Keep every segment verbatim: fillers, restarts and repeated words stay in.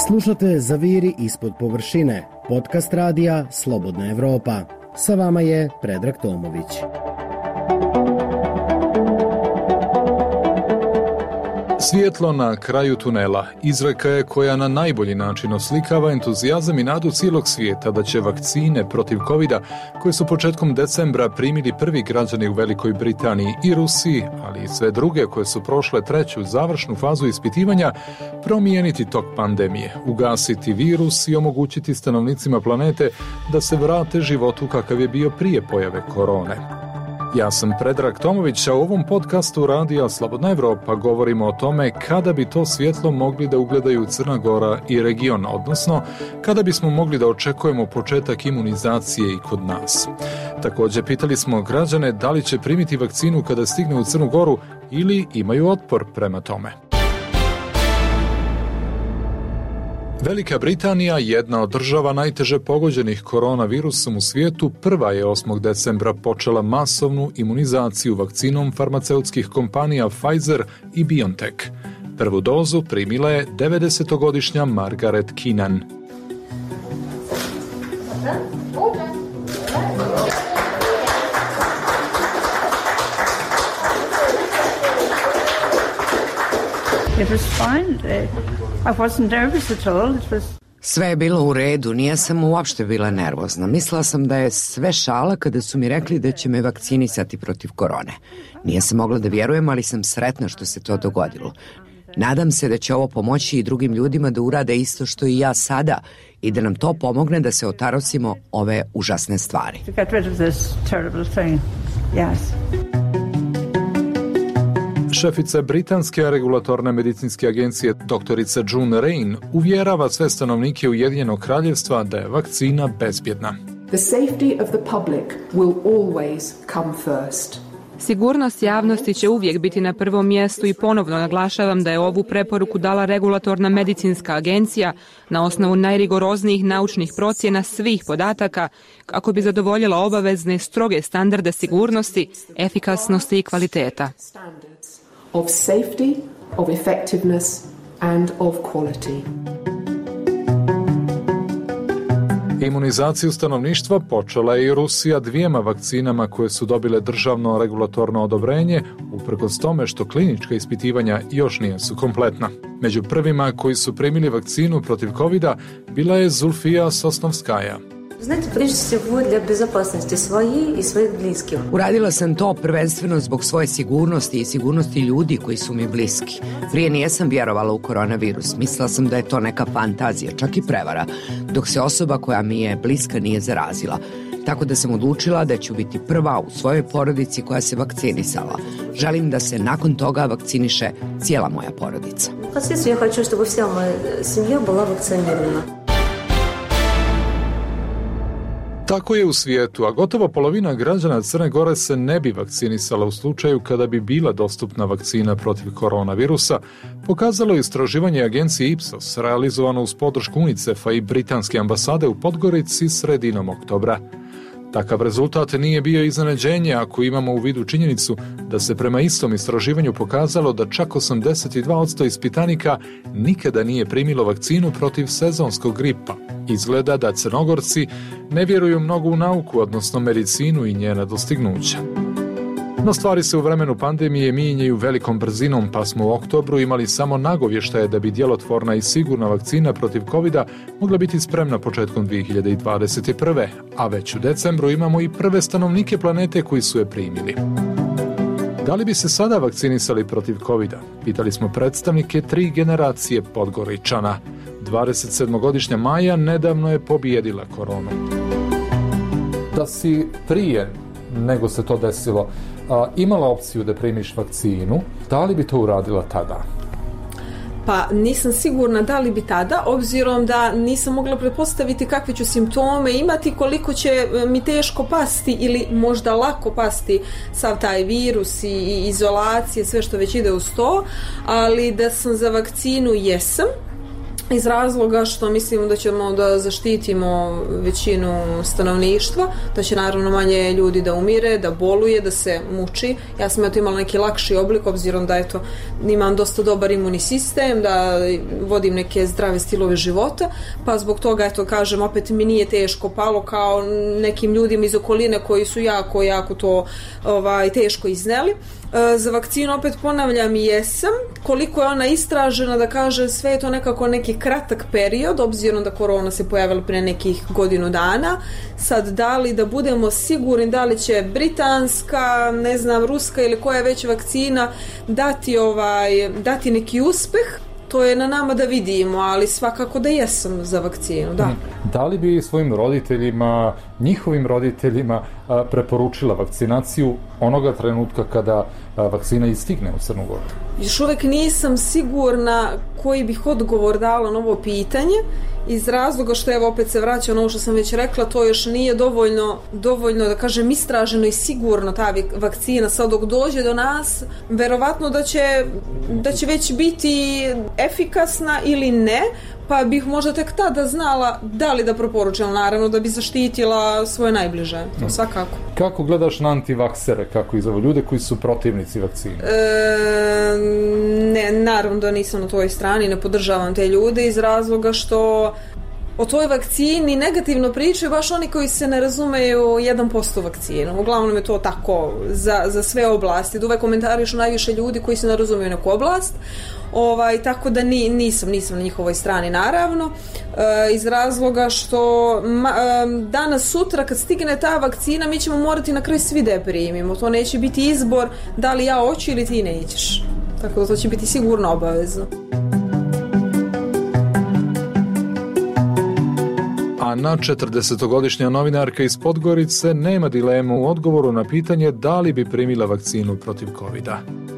Slušate Zaviri ispod površine, podcast radija Slobodna Evropa. Sa vama je Predrag Tomović. Svjetlo na kraju tunela izreka je koja na najbolji način oslikava entuzijazam i nadu cijelog svijeta da će vakcine protiv kovida, koje su početkom decembra primili prvi građani u Velikoj Britaniji i Rusiji, ali i sve druge koje su prošle treću završnu fazu ispitivanja, promijeniti tok pandemije, ugasiti virus i omogućiti stanovnicima planete da se vrate životu kakav je bio prije pojave korone. Ja sam Predrag Tomović, a u ovom podcastu radija Slobodna Evropa govorimo o tome kada bi to svjetlo mogli da ugledaju Crna Gora i region, odnosno kada bismo mogli da očekujemo početak imunizacije i kod nas. Također pitali smo građane da li će primiti vakcinu kada stigne u Crnu Goru ili imaju otpor prema tome. Velika Britanija, jedna od država najteže pogođenih koronavirusom u svijetu, prva je osmog decembra počela masovnu imunizaciju vakcinom farmaceutskih kompanija Pfizer i BioNTech. Prvu dozu primila je devedesetogodišnja Margaret Keenan. It was fine. I wasn't nervous at all. It was... Sve je bilo u redu, nije sam uopšte bila nervozna. Mislila sam da je sve šala kada su mi rekli da će me vakcinisati protiv korone. Nije sam mogla da vjerujem, ali sam sretna što se to dogodilo. Nadam se da će ovo pomoći i drugim ljudima da urade isto što i ja sada i da nam to pomogne da se otarosimo ove užasne stvari. To get rid of this terrible thing. Yes. Šefica Britanske regulatorne medicinske agencije doktorica June Rain uvjerava sve stanovnike Ujedinjenog kraljevstva da je vakcina bezbjedna. The safety of the public will always come first. Sigurnost javnosti će uvijek biti na prvom mjestu i ponovno naglašavam da je ovu preporuku dala regulatorna medicinska agencija na osnovu najrigoroznijih naučnih procjena svih podataka kako bi zadovoljila obavezne stroge standarde sigurnosti, efikasnosti i kvaliteta. Of safety, of effectiveness and of quality. Imunizaciju stanovništva počela je i Rusija dvijema vakcinama koje su dobile državno regulatorno odobrenje, uprkos tome što klinička ispitivanja još nisu kompletna. Među prvima koji su primili vakcinu protiv kovida bila je Zulfija Sosnovskaja. Znate, prije svega для безопасности своей и своих близких. Uradila sam to prvenstveno zbog svoje sigurnosti i sigurnosti ljudi koji su mi bliski. Prije nijesam vjerovala u koronavirus. Mislila sam da je to neka fantazija, čak i prevara, dok se osoba koja mi je bliska nije zarazila. Tako da sam odlučila da ću biti prva u svojoj porodici koja se vakcinisala. Želim da se nakon toga vakciniše cijela moja porodica. Впоследствии я хочу, чтобы вся моя семья была вакцинирована. Tako je u svijetu, a gotovo polovina građana Crne Gore se ne bi vakcinisala u slučaju kada bi bila dostupna vakcina protiv koronavirusa, pokazalo je istraživanje agencije Ipsos, realizovano uz podršku UNICEF-a i britanske ambasade u Podgorici sredinom oktobra. Takav rezultat nije bio iznenađenje ako imamo u vidu činjenicu da se prema istom istraživanju pokazalo da čak osamdeset dva posto ispitanika nikada nije primilo vakcinu protiv sezonskog gripa. Izgleda da Crnogorci ne vjeruju mnogo u nauku, odnosno medicinu i njena dostignuća. No stvari se u vremenu pandemije mijenjaju velikom brzinom, pa smo u oktobru imali samo nagovještaje da bi djelotvorna i sigurna vakcina protiv kovida mogla biti spremna početkom dvije hiljade dvadeset prve. A već u decembru imamo i prve stanovnike planete koji su je primili. Da li bi se sada vakcinisali protiv kovida? Pitali smo predstavnike tri generacije Podgoričana. dvadesetsedmogodišnja Maja nedavno je pobijedila koronu. Da si prije nego se to desilo a, imala opciju da primiš vakcinu, da li bi to uradila tada? Pa nisam sigurna da li bi tada, obzirom da nisam mogla pretpostaviti kakve ću simptome imati, koliko će mi teško pasti ili možda lako pasti sav taj virus i izolacije, sve što već ide uz to, ali da sam za vakcinu jesam. iz razloga što mislimo da ćemo da zaštitimo većinu stanovništva, da će naravno manje ljudi da umire, da boluje, da se muči. Ja sam eto imala neki lakši oblik, obzirom da eto imam dosta dobar imunni sistem, da vodim neke zdrave stilove života, pa zbog toga eto kažem, opet mi nije teško palo kao nekim ljudima iz okoline koji su jako, jako to ovaj, teško izneli. Za vakcinu opet ponavljam i jesam. Koliko je ona istražena, da kaže, sve je to nekako neki kratak period, obzirom da korona se pojavila pre nekih godinu dana. Sad, da li da budemo sigurni da li će britanska, ne znam, ruska ili koja već vakcina dati, ovaj, dati neki uspeh, to je na nama da vidimo, ali svakako da jesam za vakcinu, da. Da li bi svojim roditeljima, njihovim roditeljima preporučila vakcinaciju onoga trenutka kada vakcina istigne u Crnu Goru? Još uvek nisam sigurna koji bih odgovor dala na ovo pitanje, iz razloga što, evo, opet se vraća ono što sam već rekla, to još nije dovoljno, dovoljno da kažem, istraženo i sigurno ta vakcina. Sad dok dođe do nas, verovatno da će, da će već biti efikasna ili ne, pa bih možda tek tada znala da li da preporučam, naravno da bi zaštitila svoje najbliže, to svakako. Kako gledaš na antivaksere, kako ih zovu, ljude koji su protivnici vakcine? E, ne, naravno da nisam na toj strani, ne podržavam te ljude iz razloga što o toj vakcini negativno pričaju baš oni koji se ne razumeju jedan posto vakcinu. Uglavnom je to tako za, za sve oblasti. Da uvek komentarišu najviše ljudi koji se ne razumeju neku oblast. Ovaj, tako da ni, nisam, nisam na njihovoj strani, naravno, e, iz razloga što ma, e, danas, sutra kad stigne ta vakcina, mi ćemo morati na kraju svi da je primimo. To neće biti izbor da li ja hoću ili ti nećeš. Tako da to će biti sigurno obavezno. Ana, četrdesetogodišnja novinarka iz Podgorice, nema dilemu u odgovoru na pitanje da li bi primila vakcinu protiv kovida.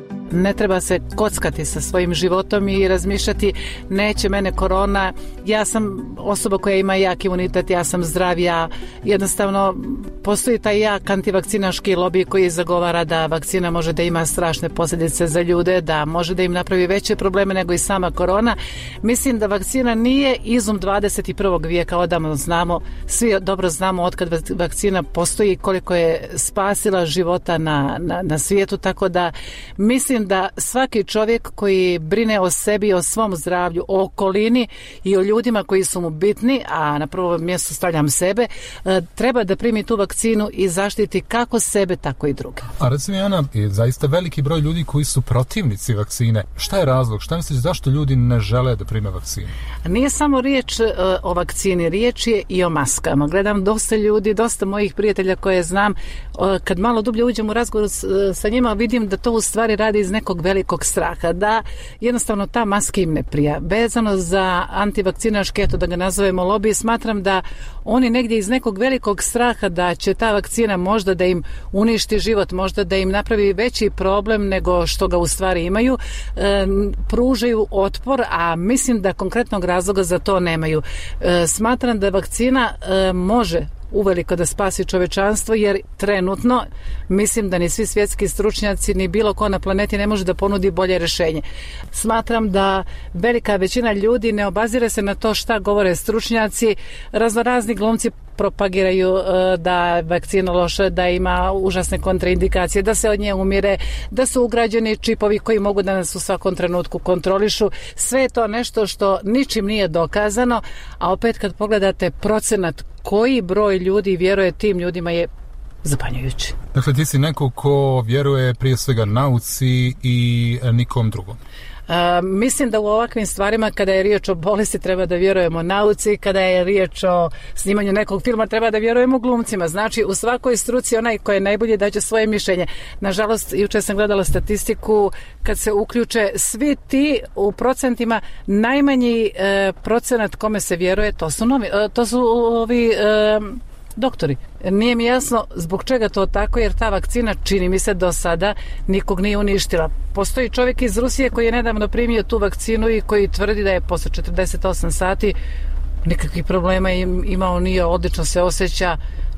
Ne treba se kockati sa svojim životom i razmišljati neće mene korona, ja sam osoba koja ima jak imunitet, ja sam zdrav, ja jednostavno postoji taj jak antivakcinaški lobij koji zagovara da vakcina može da ima strašne posljedice za ljude, da može da im napravi veće probleme nego i sama korona. Mislim da vakcina nije izum dvadeset i prvog vijeka, odavno znamo, svi dobro znamo otkad vakcina postoji, koliko je spasila života na, na, na svijetu, tako da mislim da svaki čovjek koji brine o sebi, o svom zdravlju, o okolini i o ljudima koji su mu bitni, a na prvo mjesto stavljam sebe, treba da primi tu vakcinu i zaštiti kako sebe, tako i druge. A recimo, Ana, je zaista veliki broj ljudi koji su protivnici vakcine. Šta je razlog? Šta misliš zašto ljudi ne žele da prime vakcinu? Nije samo riječ uh, o vakcini, riječ je i o maskama. Gledam dosta ljudi, dosta mojih prijatelja koje znam, uh, kad malo dublje uđem u razgovor s, uh, sa njima, vidim da to u stvari radi iz nekog velikog straha, da jednostavno ta maska im ne prija. Vezano za antivakcinaške, eto da ga nazovemo lobby, smatram da oni negdje iz nekog velikog straha da će ta vakcina možda da im uništi život, možda da im napravi veći problem nego što ga u stvari imaju, e, pružaju otpor, a mislim da konkretnog razloga za to nemaju. E, smatram da vakcina e, može uveliko da spasi čovečanstvo, jer trenutno mislim da ni svi svjetski stručnjaci ni bilo ko na planeti ne može da ponudi bolje rješenje. Smatram da velika većina ljudi ne obazire se na to šta govore stručnjaci. Raznorazni glumci propagiraju da je vakcina loša, da ima užasne kontraindikacije, da se od nje umire, da su ugrađeni čipovi koji mogu da nas u svakom trenutku kontrolišu. Sve je to nešto što ničim nije dokazano, a opet kad pogledate procenat koji broj ljudi vjeruje tim ljudima je zapanjujući. Dakle, ti si neko ko vjeruje prije svega nauci i nikom drugom. Uh, mislim da u ovakvim stvarima kada je riječ o bolesti treba da vjerujemo nauci, kada je riječ o snimanju nekog filma treba da vjerujemo glumcima. Znači u svakoj struci onaj koji je najbolji daće svoje mišljenje. Nažalost, jučer sam gledala statistiku, kad se uključe svi ti u procentima, najmanji uh, procenat kome se vjeruje to su novi, uh, to su ovi uh, doktori. Nije mi jasno zbog čega to tako, jer ta vakcina, čini mi se, do sada nikog nije uništila. Postoji čovjek iz Rusije koji je nedavno primio tu vakcinu i koji tvrdi da je posle četrdeset osam sati nikakvih problema imao, nije, odlično se osjeća.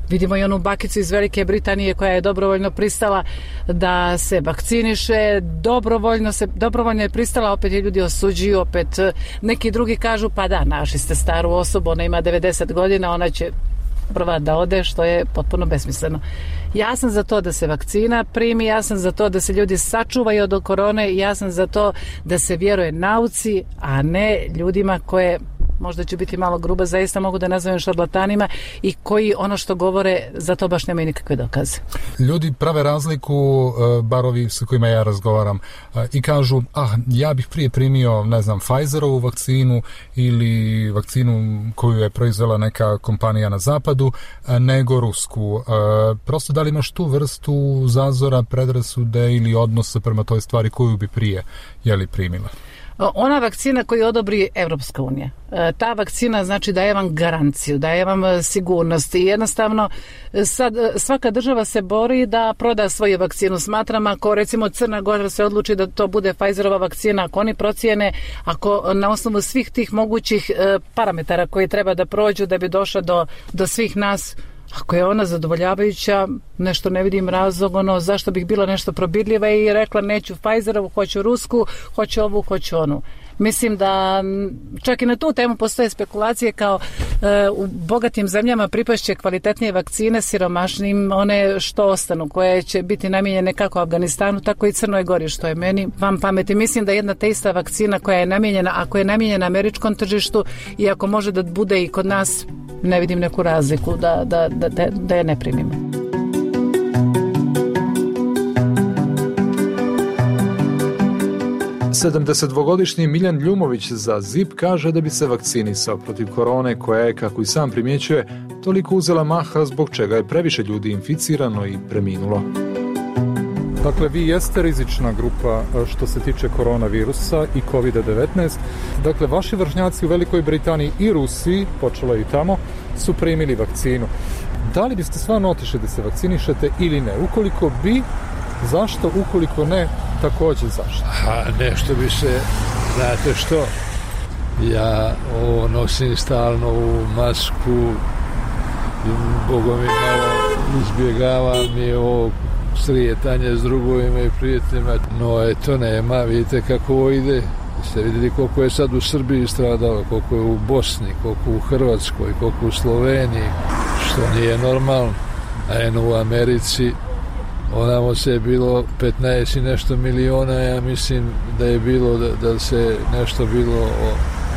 Vidimo i onu bakicu iz Velike Britanije koja je dobrovoljno pristala da se vakciniše, dobrovoljno, se, dobrovoljno je pristala, opet je ljudi osuđuju, opet neki drugi kažu pa da, našli ste staru osobu, ona ima devedeset godina, ona će prva da ode, što je potpuno besmisleno. Ja sam za to da se vakcina primi, ja sam za to da se ljudi sačuvaju od korone, ja sam za to da se vjeruje nauci, a ne ljudima koje, možda ću biti malo gruba, zaista mogu da nazovem šarlatanima i koji ono što govore za to baš nemaju nikakve dokaze. Ljudi prave razliku, bar ovi s kojima ja razgovaram, i kažu, ah, ja bih prije primio, ne znam, Pfizerovu vakcinu ili vakcinu koju je proizvela neka kompanija na zapadu, nego rusku. Prosto da li imaš tu vrstu zazora, predrasude ili odnosa prema toj stvari koju bi prije jeli primila? Ona vakcina koju odobri Evropska unija, ta vakcina znači daje vam garanciju, daje vam sigurnost i jednostavno sad svaka država se bori da proda svoju vakcinu. Smatram, ako recimo Crna Gora se odluči da to bude Pfizerova vakcina, ako oni procijene, ako na osnovu svih tih mogućih parametara koji treba da prođu da bi došla do, do svih nas, ako je ona zadovoljavajuća, nešto ne vidim razlog, ono, zašto bih bila nešto probirljiva i rekla neću Pfizerovu, hoću rusku, hoću ovu, hoću onu. Mislim da čak i na tu temu postoje spekulacije kao e, u bogatim zemljama pripašće kvalitetnije vakcine, siromašnim one što ostanu, koje će biti namijenjene kako Afganistanu, tako i Crnoj Gori, što je meni vam pameti. Mislim da jedna te ista vakcina koja je namijenjena, ako je namijenjena američkom tržištu i ako može da bude i kod nas, ne vidim neku razliku da, da, da, da je ne primimo. sedamdesetdvogodišnji Miljan Ljumović za Z I P kaže da bi se vakcinisao protiv korone koja je, kako i sam primjećuje, toliko uzela maha zbog čega je previše ljudi inficirano i preminulo. Dakle, vi jeste rizična grupa što se tiče koronavirusa i kovid devetnaest. Dakle, vaši vršnjaci u Velikoj Britaniji i Rusiji, počelo i tamo, su primili vakcinu. Da li biste stvarno otišli da se vakcinišete ili ne? Ukoliko bi, zašto? Ukoliko ne, također zašto? A nešto bi se, znate što, ja ovo nosim stalno u masku, Bogom mi malo izbjegavam i ovo srijetanje s drugovima i prijateljima, no eto nema, vidite kako ovo ide. Ste vidjeli koliko je sad u Srbiji stradalo, koliko je u Bosni, koliko u Hrvatskoj, koliko u Sloveniji, što nije normalno. A eno u Americi, onamo se je bilo petnaest i nešto miliona, ja mislim da je bilo, da, da se nešto bilo o,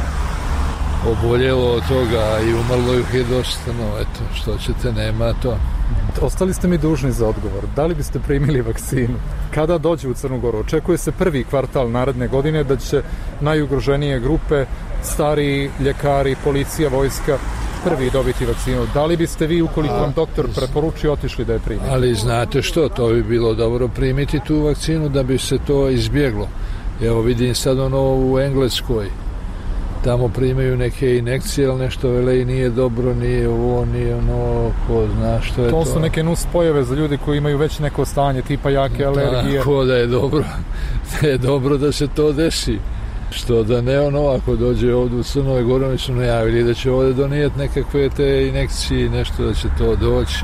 oboljelo od toga i umrlo ih je dosta, no eto, što ćete, nema to. Ostali ste mi dužni za odgovor. Da li biste primili vakcinu? Kada dođe u Crnu Goru? Očekuje se prvi kvartal naredne godine da će najugroženije grupe, stariji, ljekari, policija, vojska, prvi dobiti vakcinu. Da li biste vi, ukoliko vam doktor preporuči, otišli da je primite? Ali znate što, to bi bilo dobro primiti tu vakcinu da bi se to izbjeglo. Evo vidim sad ono u Engleskoj, tamo primaju neke injekcije, ali nešto vele i nije dobro, nije ovo, nije ono, ko zna što je to. To su neke nus pojave za ljudi koji imaju već neko stanje, tipa jake alergije. Tako da je dobro, da je dobro da se to desi. Što da ne ono, ako dođe ovdje u Crnoj Gori, oni su najavili da će ovdje donijeti nekakve te injekcije, nešto da će to doći.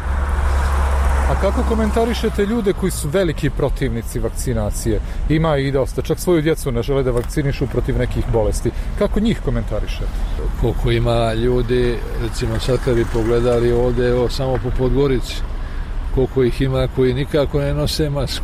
A kako komentarišete ljude koji su veliki protivnici vakcinacije? Ima i dosta, čak svoju djecu ne žele da vakcinišu protiv nekih bolesti. Kako njih komentarišete? Koliko ima ljudi, recimo sad kad bi pogledali ovdje, evo samo po Podgorici, koliko ih ima koji nikako ne nose masku.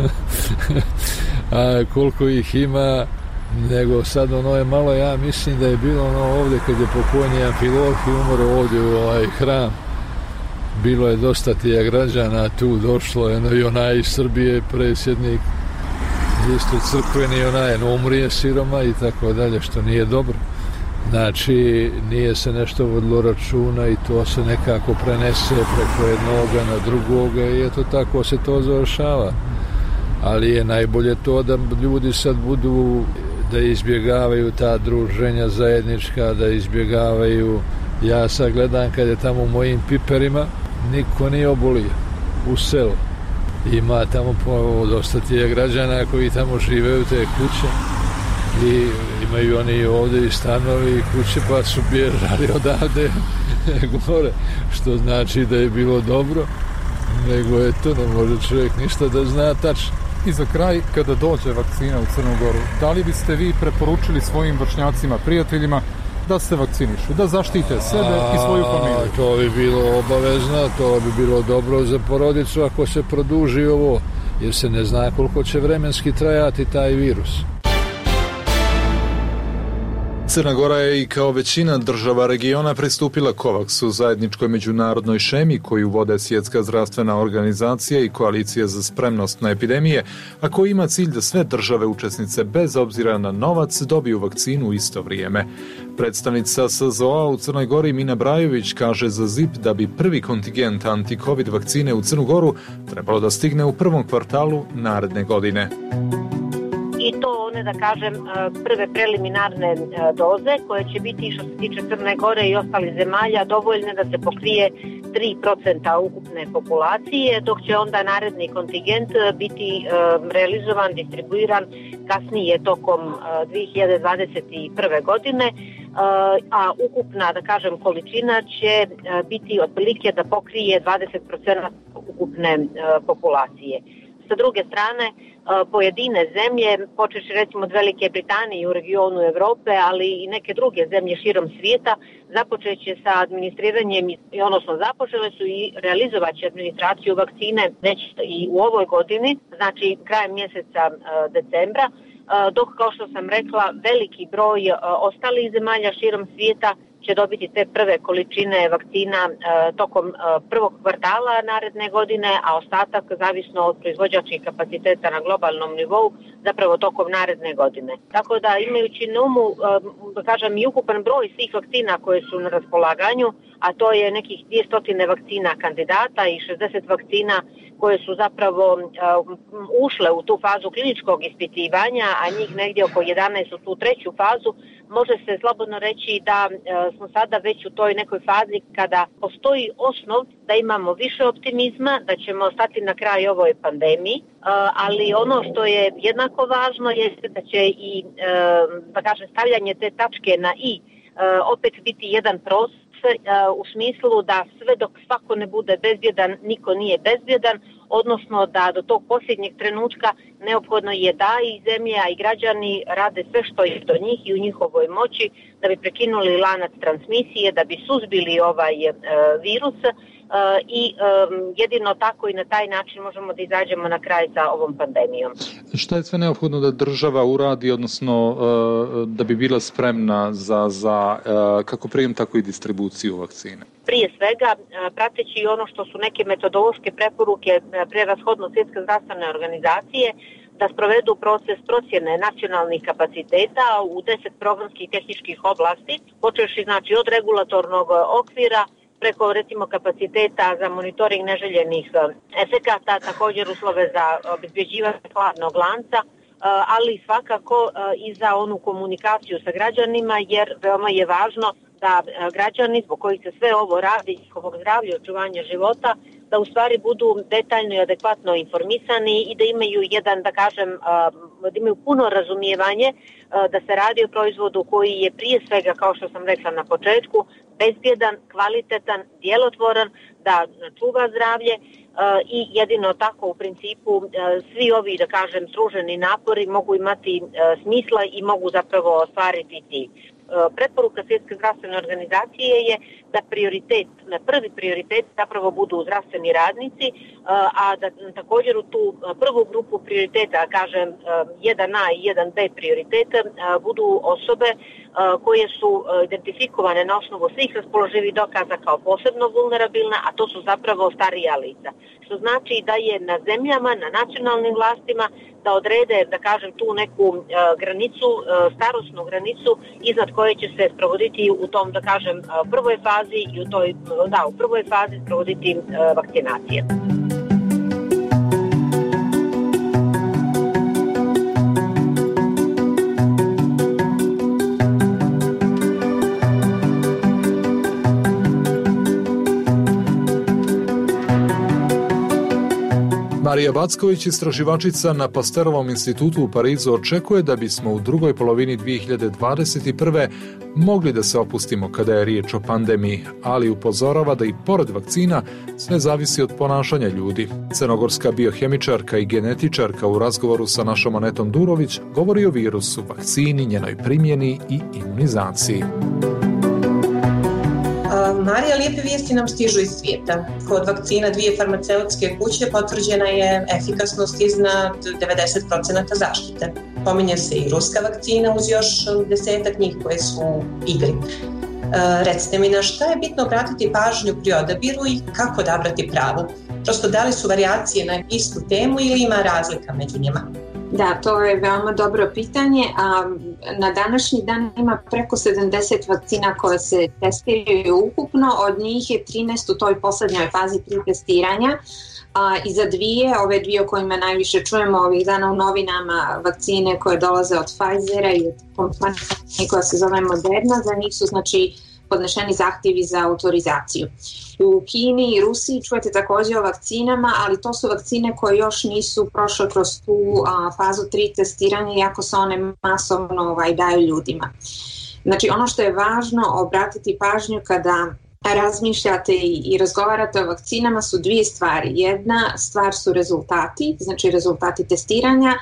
A koliko ih ima, nego sad ono je malo, ja mislim da je bilo ono ovdje kad je pokojni Amfilohij umro ovdje u ovaj hram. Bilo je dosta tih građana, tu došlo je i onaj iz Srbije, predsjednik, isto crkveni onaj, no umrije siroma i tako dalje, što nije dobro. Znači, nije se nešto vodilo računa i to se nekako prenese preko jednoga na drugoga i eto tako se to završava. Ali je najbolje to da ljudi sad budu, da izbjegavaju ta druženja zajednička, da izbjegavaju. Ja sad gledam kad je tamo u mojim Piperima, niko nije obolio u selu. Ima tamo dosta tih građana koji tamo žive u te kuće i Imaju oni ovdje i stanovi i kuće, pa su bježali odavde gore, što znači da je bilo dobro, nego je to, ne može čovjek ništa da zna tačno. I za kraj, kada dođe vakcina u Crnu Goru, da li biste vi preporučili svojim vršnjacima, prijateljima da se vakcinišu, da zaštite sebe i svoju familiju? A, to bi bilo obavezno, to bi bilo dobro za porodicu ako se produži ovo, jer se ne zna koliko će vremenski trajati taj virus. Crna Gora je i kao većina država regiona pristupila COVAX-u, zajedničkoj međunarodnoj šemi koju vode Svjetska zdravstvena organizacija i Koalicija za spremnost na epidemije, a koji ima cilj da sve države učesnice bez obzira na novac dobiju vakcinu u isto vrijeme. Predstavnica S Z O A u Crnoj Gori Mina Brajović kaže za Z I P da bi prvi kontingent anti-Covid vakcine u Crnu Goru trebalo da stigne u prvom kvartalu naredne godine. I to one, da kažem, prve preliminarne doze koje će biti, što se tiče Crne Gore i ostalih zemalja, dovoljne da se pokrije tri procenta ukupne populacije, dok će onda naredni kontingent biti realizovan, distribuiran kasnije tokom dvije hiljade dvadeset prve godine, a ukupna, da kažem, količina će biti otprilike da pokrije dvadeset procenta ukupne populacije. Sa druge strane, pojedine zemlje, počeši recimo od Velike Britanije u regionu Evrope, ali i neke druge zemlje širom svijeta, započeće sa administriranjem, odnosno započele su i realizovat će administraciju vakcine već i u ovoj godini, znači krajem mjeseca decembra, dok, kao što sam rekla, veliki broj ostalih zemalja širom svijeta će dobiti te prve količine vakcina e, tokom e, prvog kvartala naredne godine, a ostatak, zavisno od proizvođačkih kapaciteta na globalnom nivou, zapravo tokom naredne godine. Tako da, imajući na umu, e, da kažem, i ukupan broj svih vakcina koje su na raspolaganju, a to je nekih dvjesto vakcina kandidata i šezdeset vakcina koje su zapravo e, ušle u tu fazu kliničkog ispitivanja, a njih negdje oko jedanaest u tu treću fazu, može se slobodno reći da e, smo sada već u toj nekoj fazi kada postoji osnov da imamo više optimizma, da ćemo stati na kraj ovoj pandemiji, e, ali ono što je jednako važno je da će i, e, da kažem, stavljanje te tačke na i e, opet biti jedan proces, u smislu da sve dok svako ne bude bezbjedan, niko nije bezbjedan, odnosno da do tog posljednjeg trenutka neophodno je da i zemlja i građani rade sve što je do njih i u njihovoj moći da bi prekinuli lanac transmisije, da bi suzbili ovaj e, virus e, i e, jedino tako i na taj način možemo da izađemo na kraj sa ovom pandemijom. Šta je sve neophodno da država uradi, odnosno e, da bi bila spremna za, za e, kako prijem, tako i distribuciju vakcine? Prije svega, prateći ono što su neke metodološke preporuke prevashodno Svjetske zdravstvene organizacije, da sprovedu proces procjene nacionalnih kapaciteta u deset programskih tehničkih oblasti, počevši znači od regulatornog okvira, preko recimo kapaciteta za monitoring neželjenih efekata, također uslove za obezbeđivanje hladnog lanca, ali svakako i za onu komunikaciju sa građanima, jer veoma je važno da građani zbog kojih se sve ovo radi, njihovog zdravlja i očuvanja života, da u stvari budu detaljno i adekvatno informisani i da imaju jedan, da kažem, da imaju puno razumijevanje da se radi o proizvodu koji je prije svega, kao što sam rekla na početku, bezbjedan, kvalitetan, djelotvoran, da čuva zdravlje i jedino tako u principu svi ovi, da kažem, struženi napori mogu imati smisla i mogu zapravo ostvariti cilj. Preporuka Svjetske zdravstvene organizacije je da prioritet, na prvi prioritet zapravo budu zdravstveni radnici, a da također u tu prvu grupu prioriteta, kažem jedan A i jedan B prioriteta, budu osobe koje su identifikovane na osnovu svih raspoloživih dokaza kao posebno vulnerabilne, a to su zapravo starija lica. Što znači da je na zemljama, na nacionalnim vlastima da odrede, da kažem, tu neku uh, granicu, uh, starosnu granicu iznad koje će se sprovoditi u tom, da kažem, uh, prvoj fazi i u toj, da, u prvoj fazi sprovoditi uh, vakcinacije. Marija Backović, istraživačica na Pasterovom institutu u Parizu, očekuje da bismo u drugoj polovini dvije hiljade dvadeset prve mogli da se opustimo kada je riječ o pandemiji, ali upozorava da i pored vakcina sve zavisi od ponašanja ljudi. Crnogorska biohemičarka i genetičarka u razgovoru sa našom Anetom Durović govori o virusu, vakcini, njenoj primjeni i imunizaciji. Marija, lijepe vijesti nam stižu iz svijeta. Kod vakcina dvije farmaceutske kuće potvrđena je efikasnost iznad devedeset posto zaštite. Pominje se i ruska vakcina uz još desetak njih koje su u igri. E, recite mi, na šta je bitno obratiti pažnju pri odabiru i kako odabrati pravu? Prosto, da li su varijacije na istu temu ili ima razlika među njima? Da, to je veoma dobro pitanje. A na današnji dan ima preko sedamdeset vakcina koje se testiraju ukupno, od njih je trinaest u toj posljednjoj fazi tri testiranja. A, i za dvije, ove dvije o kojima najviše čujemo ovih dana u novinama, vakcine koje dolaze od Pfizera i od kompanije koja se zove Moderna, za njih su znači podnešeni zahtjevi za autorizaciju. U Kini i Rusiji čujete također o vakcinama, ali to su vakcine koje još nisu prošle kroz tu a, fazu tri testiranja, iako se one masovno ovaj, daju ljudima. Znači ono što je važno obratiti pažnju kada razmišljate i, i razgovarate o vakcinama su dvije stvari. Jedna stvar su rezultati, znači rezultati testiranja,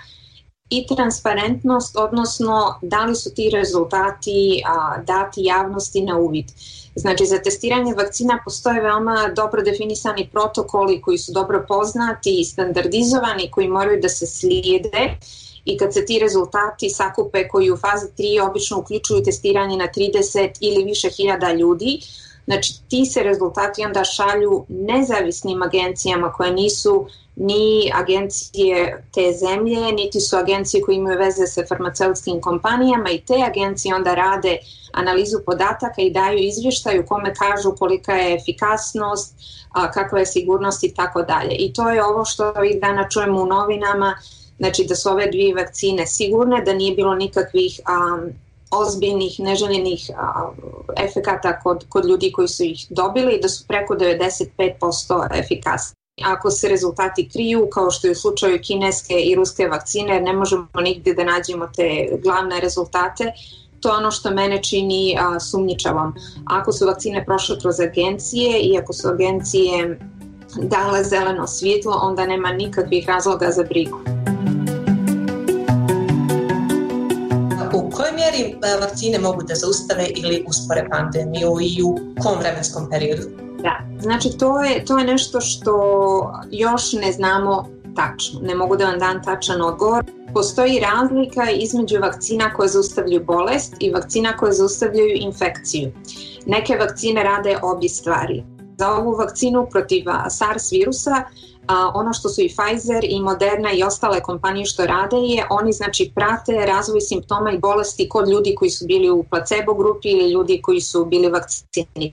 i transparentnost, odnosno da li su ti rezultati a, dati javnosti na uvid. Znači za testiranje vakcina postoje veoma dobro definisani protokoli koji su dobro poznati i standardizovani, koji moraju da se slijede, i kad se ti rezultati sakupe koji u fazi tri obično uključuju testiranje na trideset ili više hiljada ljudi, znači ti se rezultati onda šalju nezavisnim agencijama koje nisu ni agencije te zemlje, niti su agencije koje imaju veze sa farmaceutskim kompanijama, i te agencije onda rade analizu podataka i daju izvještaj u kome kažu kolika je efikasnost, kakva je sigurnost i tako dalje. I to je ovo što ovih dana čujemo u novinama, znači da su ove dvije vakcine sigurne, da nije bilo nikakvih um, ozbiljnih, neželjenih uh, efekata kod, kod ljudi koji su ih dobili, i da su preko devedeset pet posto efikasni. Ako se rezultati kriju, kao što je u slučaju kineske i ruske vakcine, ne možemo nigdje da nađemo te glavne rezultate, to je ono što mene čini a, sumnjičavom. Ako su vakcine prošle kroz agencije i ako su agencije dale zeleno svjetlo, onda nema nikakvih razloga za brigu. U kojoj mjeri vakcine mogu da zaustave ili uspore pandemiju i u kom vremenskom periodu? Da, znači to je, to je nešto što još ne znamo tačno. Ne mogu da vam dam tačan odgovor. Postoji razlika između vakcina koje zaustavljaju bolest i vakcina koje zaustavljaju infekciju. Neke vakcine rade obje stvari. Za ovu vakcinu protiv SARS virusa, a, ono što su i Pfizer i Moderna i ostale kompanije što rade je, oni znači prate razvoj simptoma i bolesti kod ljudi koji su bili u placebo grupi ili ljudi koji su bili vakcinisani.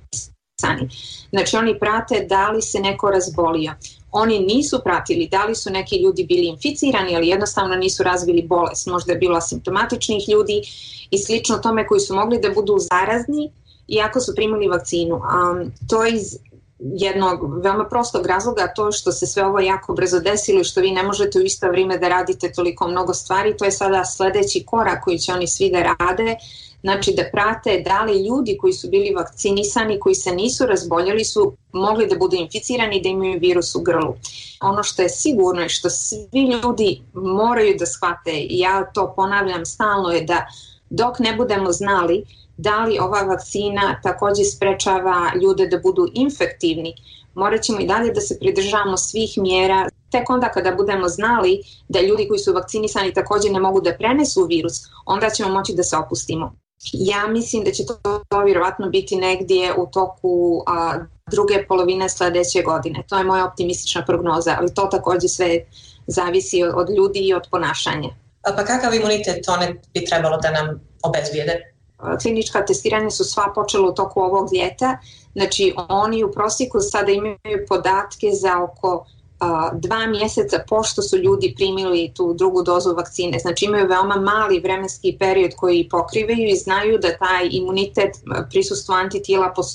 Znači oni prate da li se neko razbolio. Oni nisu pratili da li su neki ljudi bili inficirani, ali jednostavno nisu razvili bolest. Možda je bilo asimptomatičnih ljudi i slično tome koji su mogli da budu zarazni iako su primili vakcinu. Um, to je iz jednog veoma prostog razloga, to što se sve ovo jako brzo desilo i što vi ne možete u isto vrijeme da radite toliko mnogo stvari. To je sada sljedeći korak koji će oni svi da rade. Znači da prate da li ljudi koji su bili vakcinisani, koji se nisu razboljeli, su mogli da budu inficirani i da imaju virus u grlu. Ono što je sigurno i što svi ljudi moraju da shvate, i ja to ponavljam stalno, je da dok ne budemo znali da li ova vakcina također sprečava ljude da budu infektivni, morat ćemo i dalje da se pridržavamo svih mjera. Tek onda kada budemo znali da ljudi koji su vakcinisani također ne mogu da prenesu virus, onda ćemo moći da se opustimo. Ja mislim da će to, to vjerovatno biti negdje u toku a, druge polovine sljedeće godine. To je moja optimistična prognoza, ali to također sve zavisi od, od ljudi i od ponašanja. A pa kakav imunitet one bi trebalo da nam obezbijede? Klinička testiranja su sva počela u toku ovog ljeta. Znači oni u prosjeku sada imaju podatke za oko Uh, dva mjeseca pošto su ljudi primili tu drugu dozu vakcine. Znači imaju veoma mali vremenski period koji pokrivaju i znaju da taj imunitet, prisustvo antitijela postoji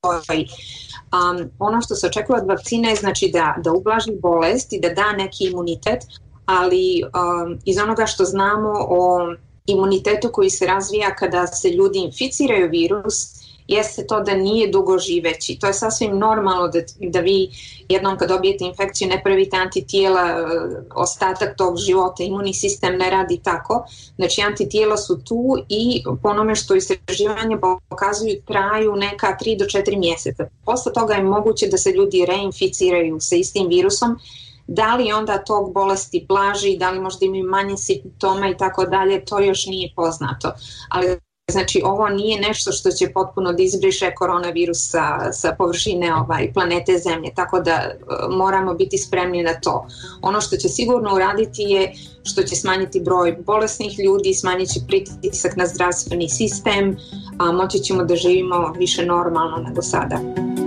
postoji. Um, ono što se očekuje od vakcine je znači da, da ublaži bolest i da da neki imunitet, ali um, iz onoga što znamo o imunitetu koji se razvija kada se ljudi inficiraju virus, jeste to da nije dugo živeći. To je sasvim normalno da, da vi jednom kad dobijete infekciju ne pravite antitijela ostatak tog života, imunni sistem ne radi tako. Znači antitijela su tu i po onome što istraživanje pokazuju traju neka tri do četiri mjeseca. Posle toga je moguće da se ljudi reinficiraju sa istim virusom. Da li onda tog bolesti blaži, da li možda imaju manje simptoma i tako dalje, to još nije poznato. Ali znači ovo nije nešto što će potpuno da izbriše koronavirus sa, sa površine ovaj, planete Zemlje, tako da uh, moramo biti spremni na to. Ono što će sigurno uraditi je što će smanjiti broj bolesnih ljudi, smanjit će pritisak na zdravstveni sistem, a moći ćemo da živimo više normalno nego sada.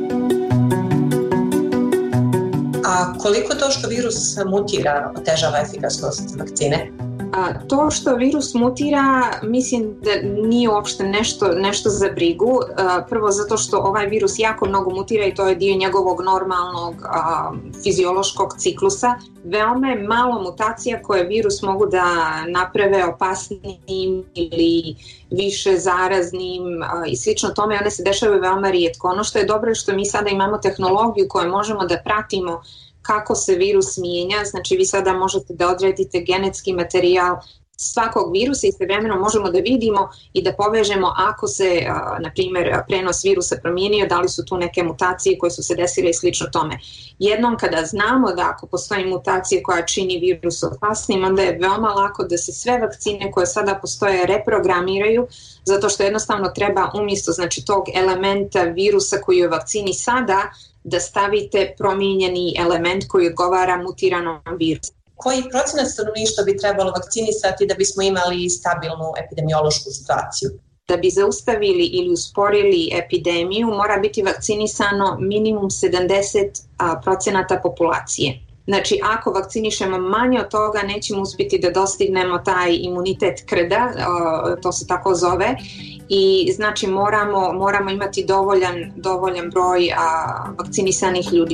A koliko to što virus mutira otežava efikasnost vakcine? A, to što virus mutira, mislim da nije uopšte nešto, nešto za brigu. A, prvo zato što ovaj virus jako mnogo mutira i to je dio njegovog normalnog a, fiziološkog ciklusa. Veoma je malo mutacija koje virus mogu da naprave opasnim ili više zaraznim a, i slično tome. One se dešavaju veoma rijetko. Ono što je dobro je što mi sada imamo tehnologiju koju možemo da pratimo kako se virus mijenja, znači vi sada možete da odredite genetski materijal svakog virusa i svevremeno možemo da vidimo i da povežemo ako se, na primjer, prenos virusa promijenio, da li su tu neke mutacije koje su se desile i slično tome. Jednom kada znamo da ako postoji mutacije koja čini virus opasnim, onda je veoma lako da se sve vakcine koje sada postoje reprogramiraju, zato što jednostavno treba umjesto znači, tog elementa virusa koji je u vakcini sada, da stavite promijenjeni element koji odgovara mutiranom virusu. Koji procenat stanovništva bi trebalo vakcinisati da bismo imali stabilnu epidemiološku situaciju? Da bi zaustavili ili usporili epidemiju mora biti vakcinisano minimum sedamdeset procenata populacije. Znači, ako vakcinišemo manje od toga, nećemo uspjeti da dostignemo taj imunitet krda, to se tako zove, i znači moramo, moramo imati dovoljan, dovoljan broj a, vakcinisanih ljudi.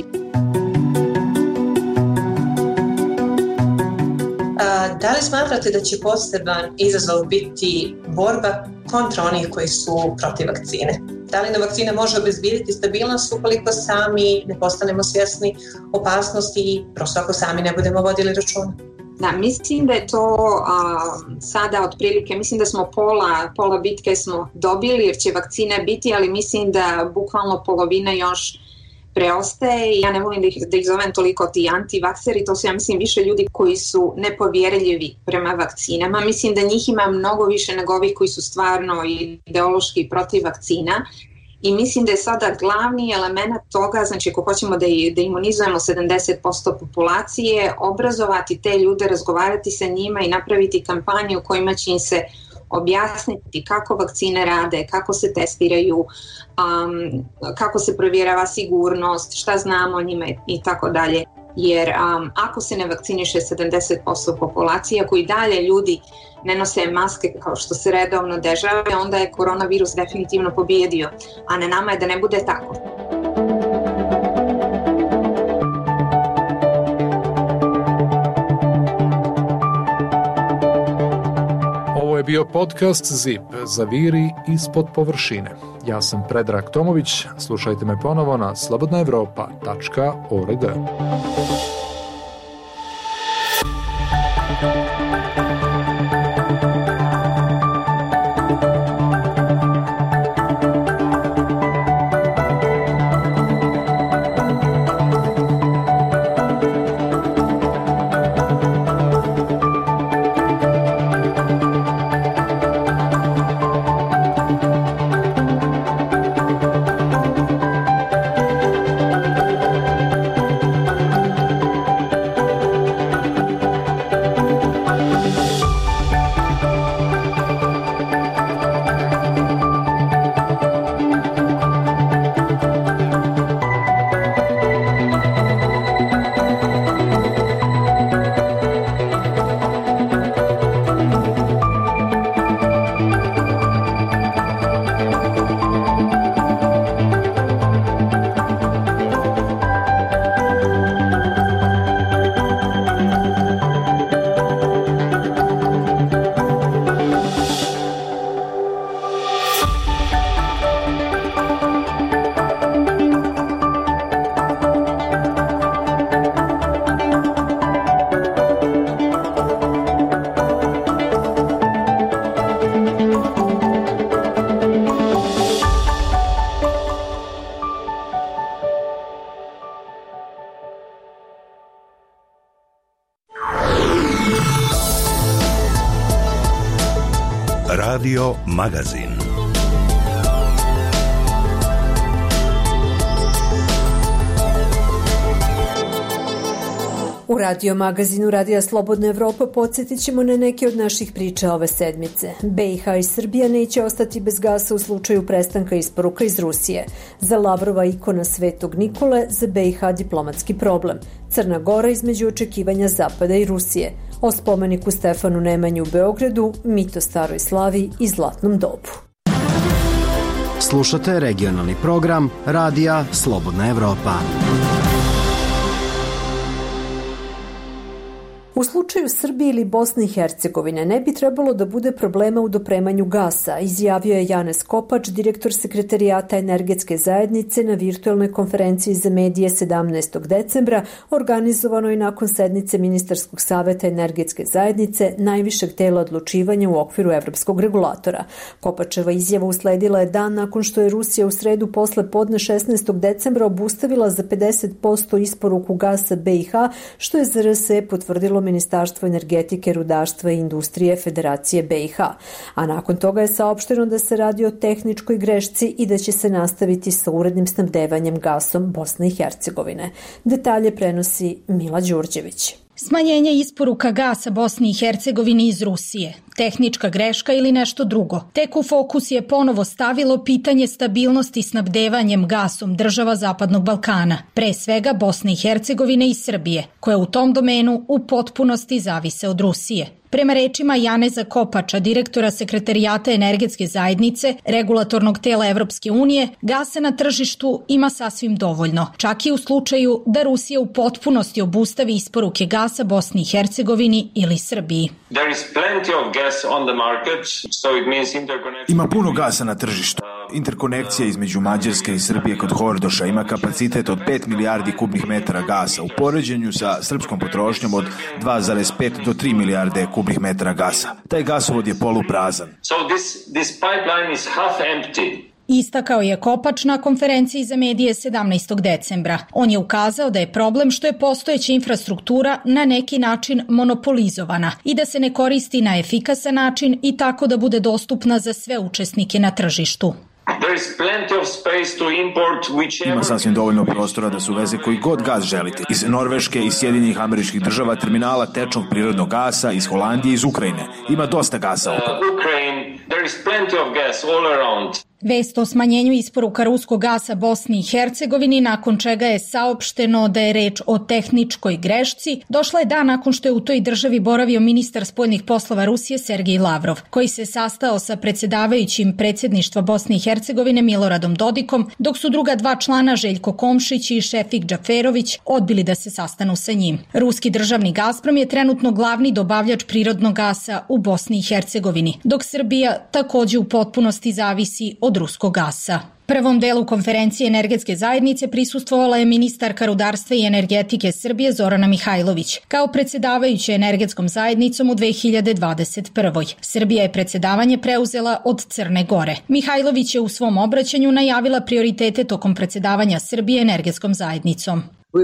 A, da li smatrate da će poseban izazov biti borba kontra onih koji su protiv vakcine? Da li na vakcina može obezbijediti stabilnost ukoliko sami ne postanemo svjesni opasnosti i prosto ako sami ne budemo vodili računa? Da, mislim da je to a, sada otprilike, mislim da smo pola, pola bitke smo dobili jer će vakcina biti, ali mislim da bukvalno polovina još preostaje i ja ne volim da ih, da ih zovem toliko ti antivakseri, to su ja mislim više ljudi koji su nepovjerljivi prema vakcinama. Mislim da njih ima mnogo više nego ovih koji su stvarno ideološki protiv vakcina. I mislim da je sada glavni element toga, znači ako hoćemo da, da imunizujemo sedamdeset posto populacije, obrazovati te ljude, razgovarati sa njima i napraviti kampanje u kojima će im se objasniti kako vakcine rade, kako se testiraju, um, kako se provjerava sigurnost, šta znamo o njima i tako dalje. Jer um, ako se ne vakciniše sedamdeset posto populacije, ako i dalje ljudi ne nose maske kao što se redovno dešava, onda je koronavirus definitivno pobjedio, a na nama je da ne bude tako. Ovo je bio podcast ZIP Zaviri ispod površine. Ja sam Predrag Tomović, slušajte me ponovo na slobodna evropa tačka org. Radio Magazin. U Radio Magazinu Radija Slobodna Evropa podsjetit ćemo na neke od naših priča ove sedmice. be i ha i Srbija neće ostati bez gasa u slučaju prestanka isporuka iz Rusije. Za Lavrova ikona Svetog Nikole, za be i ha diplomatski problem. Crna Gora između očekivanja Zapada i Rusije. O spomeniku Stefanu Nemanji u Beogradu, mito staroj slavi i zlatnom dobu. Slušate regionalni program Radija Slobodna Evropa. U slučaju Srbije ili Bosne i Hercegovine ne bi trebalo da bude problema u dopremanju gasa, izjavio je Janez Kopač, direktor Sekretarijata energetske zajednice na virtualnoj konferenciji za medije sedamnaestog decembra, organizovanoj nakon sednice Ministarskog saveta energetske zajednice, najvišeg tela odlučivanja u okviru evropskog regulatora. Kopačeva izjava usledila je dan nakon što je Rusija u sredu posle podne šesnaestog decembra obustavila za pedeset posto isporuku gasa be i ha, što je Z R S potvrdilo Ministarstvo energetike, rudarstva i industrije Federacije be i ha. A nakon toga je saopšteno da se radi o tehničkoj grešci i da će se nastaviti sa urednim snabdevanjem gasom Bosne i Hercegovine. Detalje prenosi Mila Đurđević. Smanjenje isporuka gasa Bosni i Hercegovini iz Rusije. Tehnička greška ili nešto drugo. Tek u fokus je ponovo stavilo pitanje stabilnosti snabdevanjem gasom država Zapadnog Balkana, pre svega Bosne i Hercegovine i Srbije, koje u tom domenu u potpunosti zavise od Rusije. Prema rečima Janeza Kopača, direktora Sekretarijata energetske zajednice, regulatornog tela Evropske unije, gasa na tržištu ima sasvim dovoljno, čak i u slučaju da Rusija u potpunosti obustavi isporuke gasa Bosni i Hercegovini ili Srbiji. Ima puno gasa na tržištu. Interkonekcija između Mađarske i Srbije kod Hordoša ima kapacitet od pet milijardi kubnih metara gasa u poređenju sa srpskom potrošnjom od dva zarez pet do tri milijarde kubnih metara gasa. Taj gasovod je poluprazan. So this, this pipeline is half empty. Istakao je Kopač na konferenciji za medije sedamnaestog decembra. On je ukazao da je problem što je postojeća infrastruktura na neki način monopolizovana i da se ne koristi na efikasan način i tako da bude dostupna za sve učesnike na tržištu. Ima sasvim dovoljno prostora da se uveze koji god gas želite. Iz Norveške, iz Sjedinjenih Američkih Država, terminala tečnog prirodnog gasa, iz Holandije, iz Ukrajine. Ima dosta gasa okolo. Vest o smanjenju isporuka ruskog gasa Bosni i Hercegovini, nakon čega je saopšteno da je reč o tehničkoj grešci, došla je dan nakon što je u toj državi boravio ministar spoljnih poslova Rusije Sergej Lavrov, koji se sastao sa predsjedavajućim predsjedništva Bosne i Hercegovine Miloradom Dodikom, dok su druga dva člana Željko Komšić i Šefik Džaferović odbili da se sastanu sa njim. Ruski državni Gazprom je trenutno glavni dobavljač prirodnog gasa u Bosni i Hercegovini, dok Srbija takođe u potpunosti zavisi od ruskog gasa. Prvom delu konferencije energetske zajednice prisustvovala je ministarka rudarstva i energetike Srbije Zorana Mihajlović, kao predsjedavajuća energetskom zajednicom u dve hiljade dvadeset prvoj. Srbija je predsjedavanje preuzela od Crne Gore. Mihajlović je u svom obraćanju najavila prioritete tokom predsjedavanja Srbije energetskom zajednicom.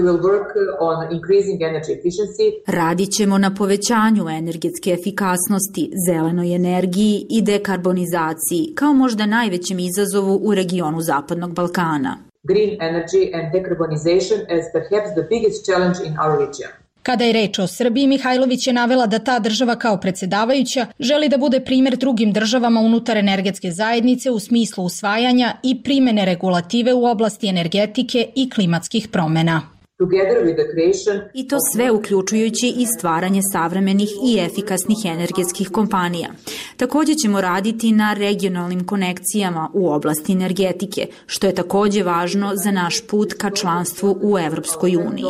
Radit ćemo na povećanju energetske efikasnosti, zelenoj energiji i dekarbonizaciji, kao možda najvećem izazovu u regionu Zapadnog Balkana. Green energy and decarbonization as perhaps the biggest challenge in our region. Kada je reč o Srbiji, Mihajlović je navela da ta država kao predsjedavajuća želi da bude primjer drugim državama unutar energetske zajednice u smislu usvajanja i primene regulative u oblasti energetike i klimatskih promjena. I to sve uključujući i stvaranje savremenih i efikasnih energetskih kompanija. Također ćemo raditi na regionalnim konekcijama u oblasti energetike, što je također važno za naš put ka članstvu u Evropskoj uniji.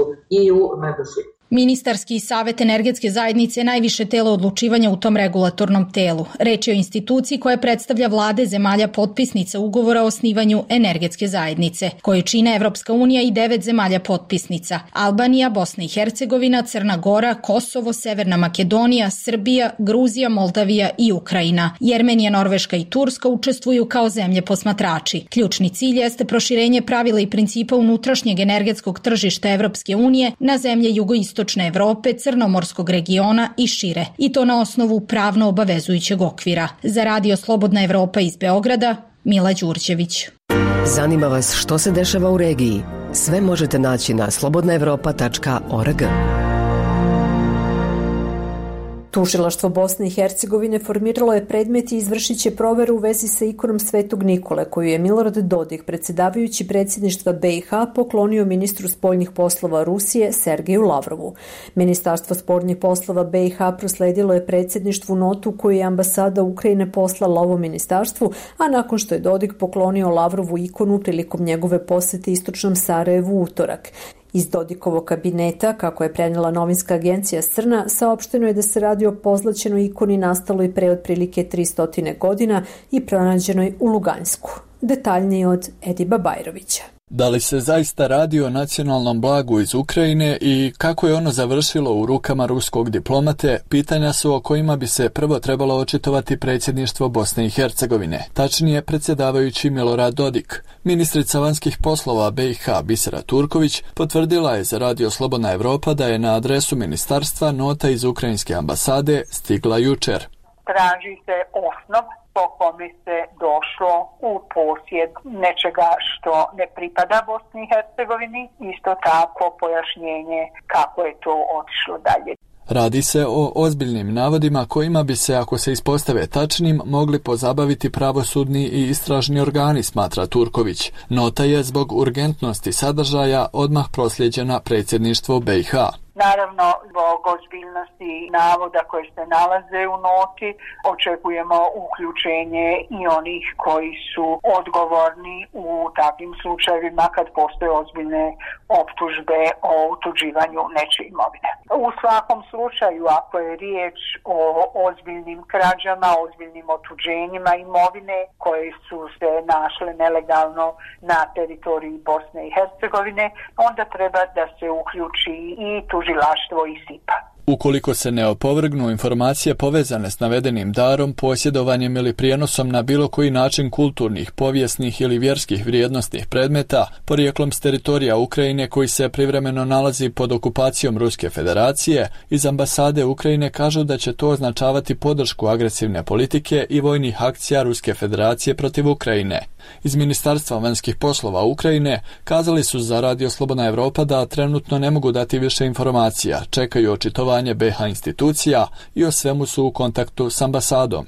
Ministarski savet energetske zajednice je najviše telo odlučivanja u tom regulatornom telu. Reč je o instituciji koja predstavlja vlade zemalja potpisnica ugovora o osnivanju energetske zajednice, koje čine Evropska unija i devet zemalja potpisnica: Albanija, Bosna i Hercegovina, Crna Gora, Kosovo, Severna Makedonija, Srbija, Gruzija, Moldavija i Ukrajina. Jermenija, Norveška i Turska učestvuju kao zemlje posmatrači. Ključni cilj jeste proširenje pravila i principa unutrašnjeg energetskog tržišta Evropske unije na zemlje jugoistočne Istočne Evrope, Crnomorskog regiona i šire, i to na osnovu pravno obavezujućeg okvira. Za Radio Slobodna Evropa iz Beograda, Mila Đurđević. Zanima vas što se dešava u regiji? Sve možete naći na slobodna evropa tačka org. Tužilaštvo Bosne i Hercegovine formiralo je predmet i izvršit će proveru u vezi sa ikonom Svetog Nikole, koju je Milorad Dodik, predsjedavajući predsjedništva B i H, poklonio ministru spoljnih poslova Rusije Sergeju Lavrovu. Ministarstvo spoljnih poslova B i H prosledilo je predsjedništvu notu koju je ambasada Ukrajine poslala ovom ministarstvu, a nakon što je Dodik poklonio Lavrovu ikonu prilikom njegove posjete istočnom Sarajevu utorak. Iz Dodikovog kabineta, kako je prenijela novinska agencija Srna, saopšteno je da se radi o pozlaćenoj ikoni nastaloj pre otprilike tristo godina i pronađenoj u Lugansku. Detaljnije od Ediba Bajrovića. Da li se zaista radi o nacionalnom blagu iz Ukrajine i kako je ono završilo u rukama ruskog diplomate, pitanja su o kojima bi se prvo trebalo očitovati predsjedništvo Bosne i Hercegovine, tačnije predsjedavajući Milorad Dodik. Ministrica vanjskih poslova B i H Bisera Turković potvrdila je za Radio Slobodna Evropa da je na adresu ministarstva nota iz ukrajinske ambasade stigla jučer. Traži se osnov po kome se došlo u posjed nečega što ne pripada Bosni i Hercegovini, isto tako pojašnjenje kako je to otišlo dalje. Radi se o ozbiljnim navodima kojima bi se, ako se ispostave tačnim, mogli pozabaviti pravosudni i istražni organi, smatra Turković. Nota je zbog urgentnosti sadržaja odmah prosljeđena predsjedništvu B i H. Naravno, zbog ozbiljnosti navoda koje se nalaze u noti, očekujemo uključenje i onih koji su odgovorni u takvim slučajevima kad postoje ozbiljne optužbe o utuđivanju nečije imovine. U svakom slučaju, ako je riječ o ozbiljnim krađama, ozbiljnim otuđenjima imovine koje su se našle nelegalno na teritoriji Bosne i Hercegovine, onda treba da se uključi i tužilaštvo i S I P A. Ukoliko se ne opovrgnu informacije povezane s navedenim darom, posjedovanjem ili prijenosom na bilo koji način kulturnih, povijesnih ili vjerskih vrijednosnih predmeta, porijeklom s teritorija Ukrajine koji se privremeno nalazi pod okupacijom Ruske federacije, iz ambasade Ukrajine kažu da će to označavati podršku agresivne politike i vojnih akcija Ruske federacije protiv Ukrajine. Iz Ministarstva vanjskih poslova Ukrajine kazali su za Radio Slobodna Evropa da trenutno ne mogu dati više informacija, čekaju očitovanje B H institucija i o svemu su u kontaktu s ambasadom.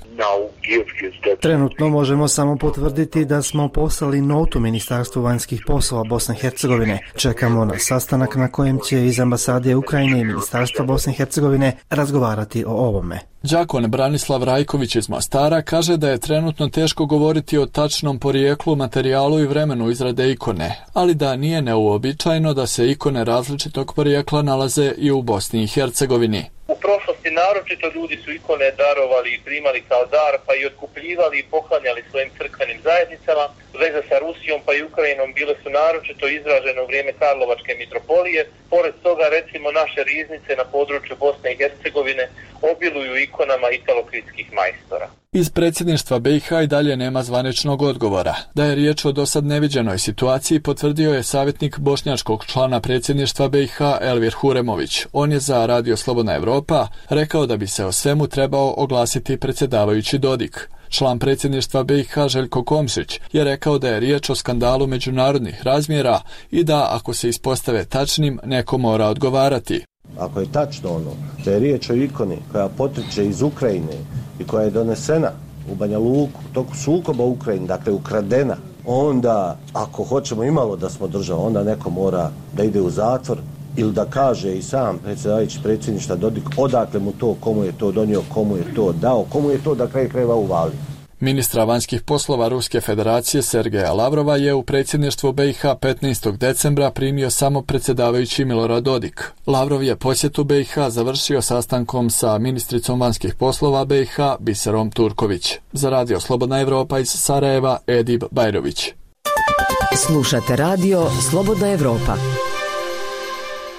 Trenutno možemo samo potvrditi da smo poslali notu Ministarstvu vanjskih poslova Bosne i Hercegovine. Čekamo na sastanak na kojem će iz ambasade Ukrajine i Ministarstva Bosne i Hercegovine razgovarati o ovome. Đakon Branislav Rajković iz Mostara kaže da je trenutno teško govoriti o tačnom porijeklu, materijalu i vremenu izrade ikone, ali da nije neuobičajeno da se ikone različitog porijekla nalaze i u Bosni i Hercegovini. U prošlosti naročito ljudi su ikone darovali i primali kao dar, pa i otkupljivali i poklanjali svojim crkvenim zajednicama. Veze sa Rusijom pa i Ukrajinom bile su naročito izražene u vrijeme Karlovačke mitropolije. Pored toga, recimo, naše riznice na području Bosne i Hercegovine obiluju ikonama italokritskih majstora. Iz predsjedništva B i H i dalje nema zvaničnog odgovora. Da je riječ o dosad neviđenoj situaciji potvrdio je savjetnik bošnjačkog člana predsjedništva B i H Elvir Huremović. On je za Radio Slobodna Evropa rekao da bi se o svemu trebao oglasiti predsjedavajući Dodik. Član predsjedništva B i H Željko Komšić je rekao da je riječ o skandalu međunarodnih razmjera i da, ako se ispostave tačnim, neko mora odgovarati. Ako je tačno ono da je riječ o ikoni koja potiče iz Ukrajine i koja je donesena u Banja Luku u toku sukoba u Ukrajini, dakle ukradena, onda ako hoćemo imalo da smo država, onda neko mora da ide u zatvor ili da kaže i sam predsjedavajući predsjedništva Dodik odakle mu to, komu je to donio, komu je to dao, komu je to da kraj krajeva uvalio. Ministra vanjskih poslova Ruske federacije Sergeja Lavrova je u predsjedništvu B i H petnaestog decembra primio samo predsjedavajući Milorad Dodik. Lavrov je posjetu B i H završio sastankom sa ministricom vanjskih poslova B i H Biserom Turković. Za Radio Slobodna Evropa iz Sarajeva, Edib Bajrović. Slušate Radio Slobodna Evropa.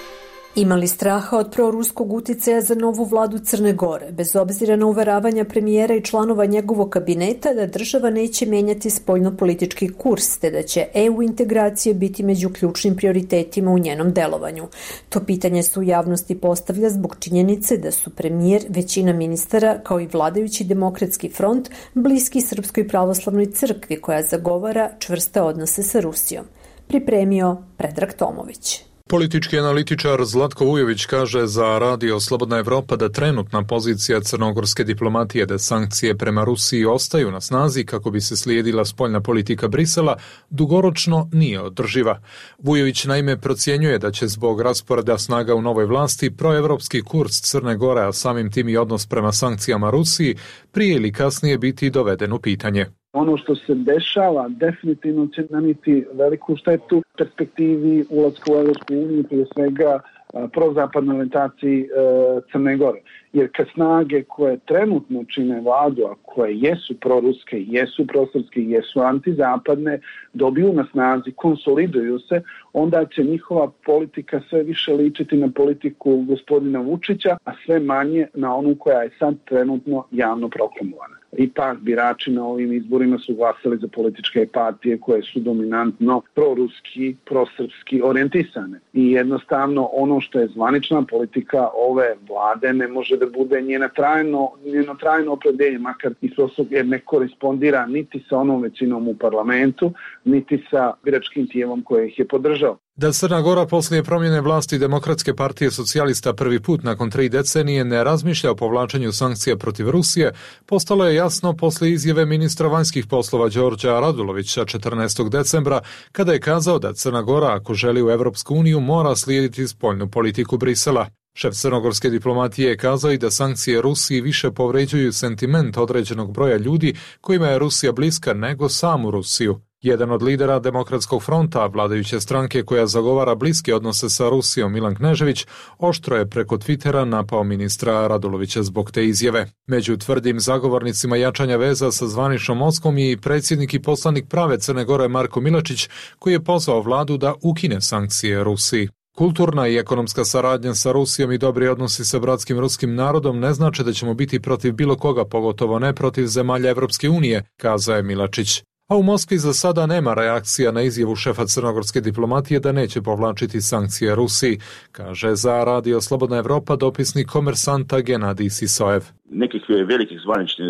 Imali straha od proruskog uticaja za novu vladu Crne Gore, bez obzira na uveravanja premijera i članova njegovog kabineta da država neće menjati spoljnopolitički kurs, te da će E U integracije biti među ključnim prioritetima u njenom delovanju. To pitanje se u javnosti postavlja zbog činjenice da su premijer, većina ministara, kao i vladajući Demokratski front, bliski Srpskoj pravoslavnoj crkvi koja zagovara čvrste odnose sa Rusijom. Pripremio Predrag Tomović. Politički analitičar Zlatko Vujović kaže za Radio Slobodna Evropa da trenutna pozicija crnogorske diplomatije da sankcije prema Rusiji ostaju na snazi kako bi se slijedila spoljna politika Brisela dugoročno nije održiva. Vujović naime procjenjuje da će zbog rasporeda snaga u novoj vlasti proevropski kurs Crne Gore, a samim tim i odnos prema sankcijama Rusiji, prije ili kasnije biti doveden u pitanje. Ono što se dešava definitivno će naniti veliku štetu u perspektivi ulaska u Evropsku uniju, prije svega prozapadnoj orijentaciji Crne Gore. Jer kad snage koje trenutno čine vladu, a koje jesu proruske, jesu prosrpske, jesu antizapadne, dobiju na snazi, konsoliduju se, onda će njihova politika sve više ličiti na politiku gospodina Vučića, a sve manje na onu koja je sad trenutno javno proklamovana. Ipak birači na ovim izborima su glasali za političke partije koje su dominantno proruski, prosrpski orijentisane. I jednostavno ono što je zvanična politika ove vlade ne može da bude njena trajno, njeno trajno opredeljenje, makar i prosto jer ne korespondira niti sa onom većinom u parlamentu, niti sa biračkim tijelom koje ih je podržao. Da Crna Gora poslije promjene vlasti Demokratske partije socijalista prvi put nakon tri decenije ne razmišlja o povlačenju sankcija protiv Rusije, postalo je jasno poslije izjave ministra vanjskih poslova Đorđa Radulovića četrnaestog decembra, kada je kazao da Crna Gora, ako želi u Evropsku uniju, mora slijediti spoljnu politiku Brisela. Šef crnogorske diplomatije je kazao i da sankcije Rusiji više povređuju sentiment određenog broja ljudi kojima je Rusija bliska nego samu Rusiju. Jedan od lidera Demokratskog fronta, vladajuće stranke koja zagovara bliske odnose sa Rusijom, Milan Knežević, oštro je preko Twittera napao ministra Radulovića zbog te izjave. Među tvrdim zagovornicima jačanja veza sa zvaničnom Moskvom i predsjednik i poslanik prave Crne Gore Marko Milačić, koji je pozvao vladu da ukine sankcije Rusiji. Kulturna i ekonomska saradnja sa Rusijom i dobri odnosi sa bratskim ruskim narodom ne znače da ćemo biti protiv bilo koga, pogotovo ne protiv zemalja Evropske unije, kazao je Milačić. A u Moskvi za sada nema reakcija na izjavu šefa crnogorske diplomatije da neće povlačiti sankcije Rusiji, kaže za Radio Slobodna Evropa dopisnik Komersanta Genadij Sisojev. Nekih velikih zvaničnih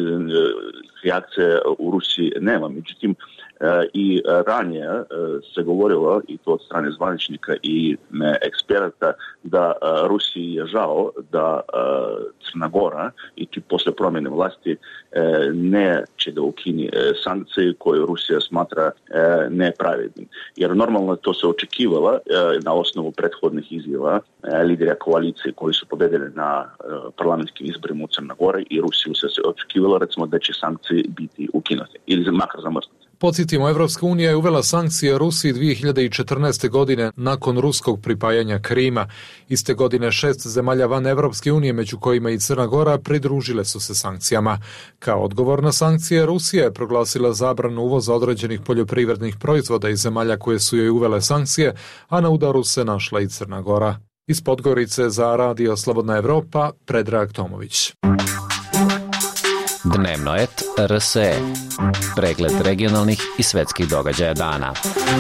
reakcija u Rusiji nema, međutim i ranije se govorilo, i to od strane zvaničnika i eksperata, da Rusiji je žao da Crna Gora i posle promjene vlasti neće da ukini sankcije koje Rusija smatra nepravednim. Jer normalno to se očekivalo na osnovu prethodnih izjava lidera koalicije koji su pobedili na parlamentskim izborima u Crna Gora i Rusiju se očekivalo recimo da će sankcije biti ukinute ili makar zamrznuti. Podsjetimo, Evropska unija je uvela sankcije Rusiji dvije hiljade četrnaeste. godine nakon ruskog pripajanja Krima. Iste godine šest zemalja van Evropske unije, među kojima i Crna Gora, pridružile su se sankcijama. Kao odgovor na sankcije, Rusija je proglasila zabranu uvoza određenih poljoprivrednih proizvoda iz zemalja koje su joj uvele sankcije, a na udaru se našla i Crna Gora. Iz Podgorice za Radio Slobodna Evropa, Predrag Tomović. Dnevno et R S E. Pregled regionalnih i svetskih događaja dana.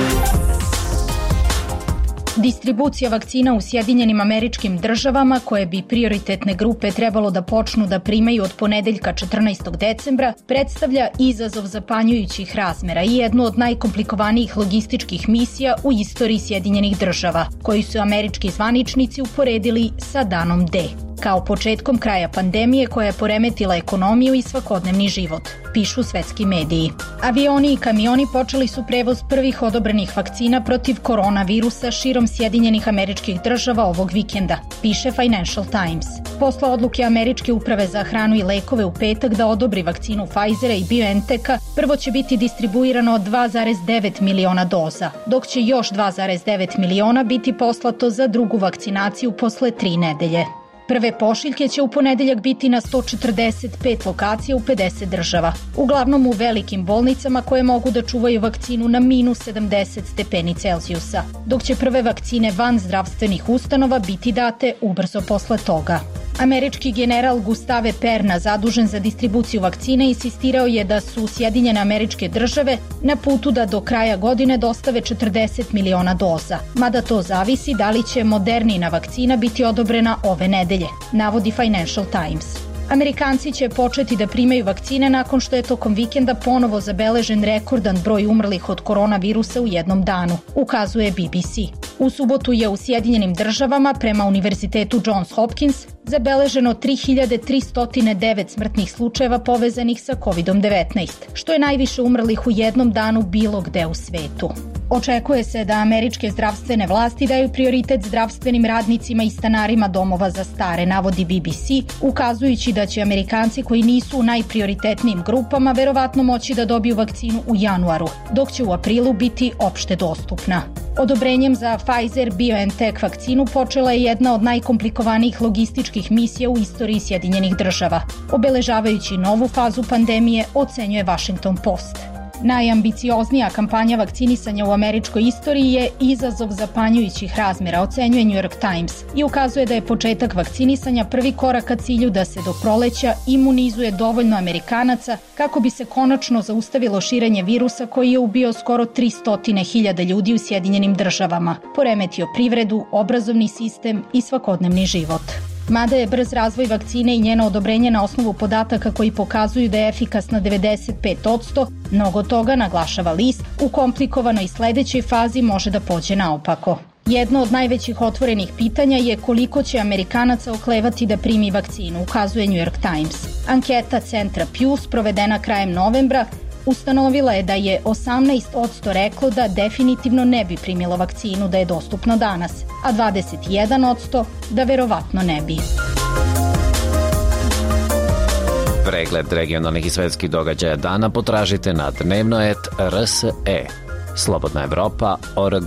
Distribucija vakcina u Sjedinjenim Američkim Državama, koje bi prioritetne grupe trebalo da počnu da primaju od ponedeljka četrnaestog decembra, predstavlja izazov zapanjujućih razmera i jednu od najkomplikovanijih logističkih misija u istoriji Sjedinjenih Država, koju su američki zvaničnici uporedili sa danom D, kao početkom kraja pandemije koja je poremetila ekonomiju i svakodnevni život, pišu svetski mediji. Avioni i kamioni počeli su prevoz prvih odobrenih vakcina protiv koronavirusa širom Sjedinjenih Američkih Država ovog vikenda, piše Financial Times. Posle odluke Američke uprave za hranu i lekove u petak da odobri vakcinu Pfizera i BioNTecha, prvo će biti distribuirano dva zarez devet miliona doza, dok će još dva zarez devet miliona biti poslato za drugu vakcinaciju posle tri nedelje. Prve pošiljke će u ponedeljak biti na sto četrdeset pet lokacija u pedeset država. Uglavnom u velikim bolnicama koje mogu da čuvaju vakcinu na minus sedamdeset stepeni Celzijusa, dok će prve vakcine van zdravstvenih ustanova biti date ubrzo posle toga. Američki general Gustave Perna, zadužen za distribuciju vakcine, insistirao je da su Sjedinjene Američke Države na putu da do kraja godine dostave četrdeset miliona doza, mada to zavisi da li će Modernina vakcina biti odobrena ove nedelje, navodi Financial Times. Amerikanci će početi da primaju vakcine nakon što je tokom vikenda ponovo zabeležen rekordan broj umrlih od koronavirusa u jednom danu, ukazuje B B C. U subotu je u Sjedinjenim Državama prema Univerzitetu Johns Hopkins zabeleženo tri hiljade tristo devet smrtnih slučajeva povezanih sa kovid devetnaest, što je najviše umrlih u jednom danu bilo gde u svetu. Očekuje se da američke zdravstvene vlasti daju prioritet zdravstvenim radnicima i stanarima domova za stare, navodi B B C, ukazujući da će Amerikanci koji nisu u najprioritetnijim grupama verovatno moći da dobiju vakcinu u januaru, dok će u aprilu biti opšte dostupna. Odobrenjem za Pfizer-BioNTech vakcinu počela je jedna od najkomplikovanijih logističkih misija u istoriji Sjedinjenih Država, obeležavajući novu fazu pandemije, ocenjuje Washington Post. Najambicioznija kampanja vakcinisanja u američkoj istoriji je izazov zapanjujućih razmera, ocenjuje New York Times, i ukazuje da je početak vakcinisanja prvi korak ka cilju da se do proleća imunizuje dovoljno Amerikanaca kako bi se konačno zaustavilo širenje virusa koji je ubio skoro tristo hiljada ljudi u Sjedinjenim Državama, poremetio privredu, obrazovni sistem i svakodnevni život. Mada je brz razvoj vakcine i njeno odobrenje na osnovu podataka koji pokazuju da je efikasna devedeset pet posto, mnogo toga, naglašava list, u komplikovanoj sledećoj fazi može da pođe naopako. Jedno od najvećih otvorenih pitanja je koliko će Amerikanaca oklevati da primi vakcinu, ukazuje New York Times. Anketa centra Pew, sprovedena krajem novembra, ustanovila je da je osamnaest posto reklo da definitivno ne bi primilo vakcinu da je dostupno danas, a dvadeset jedan posto da verovatno ne bi. Pregled regionalnih i svetskih događaja dana potražite na dnevno et r s e. Slobodna Evropa точка org.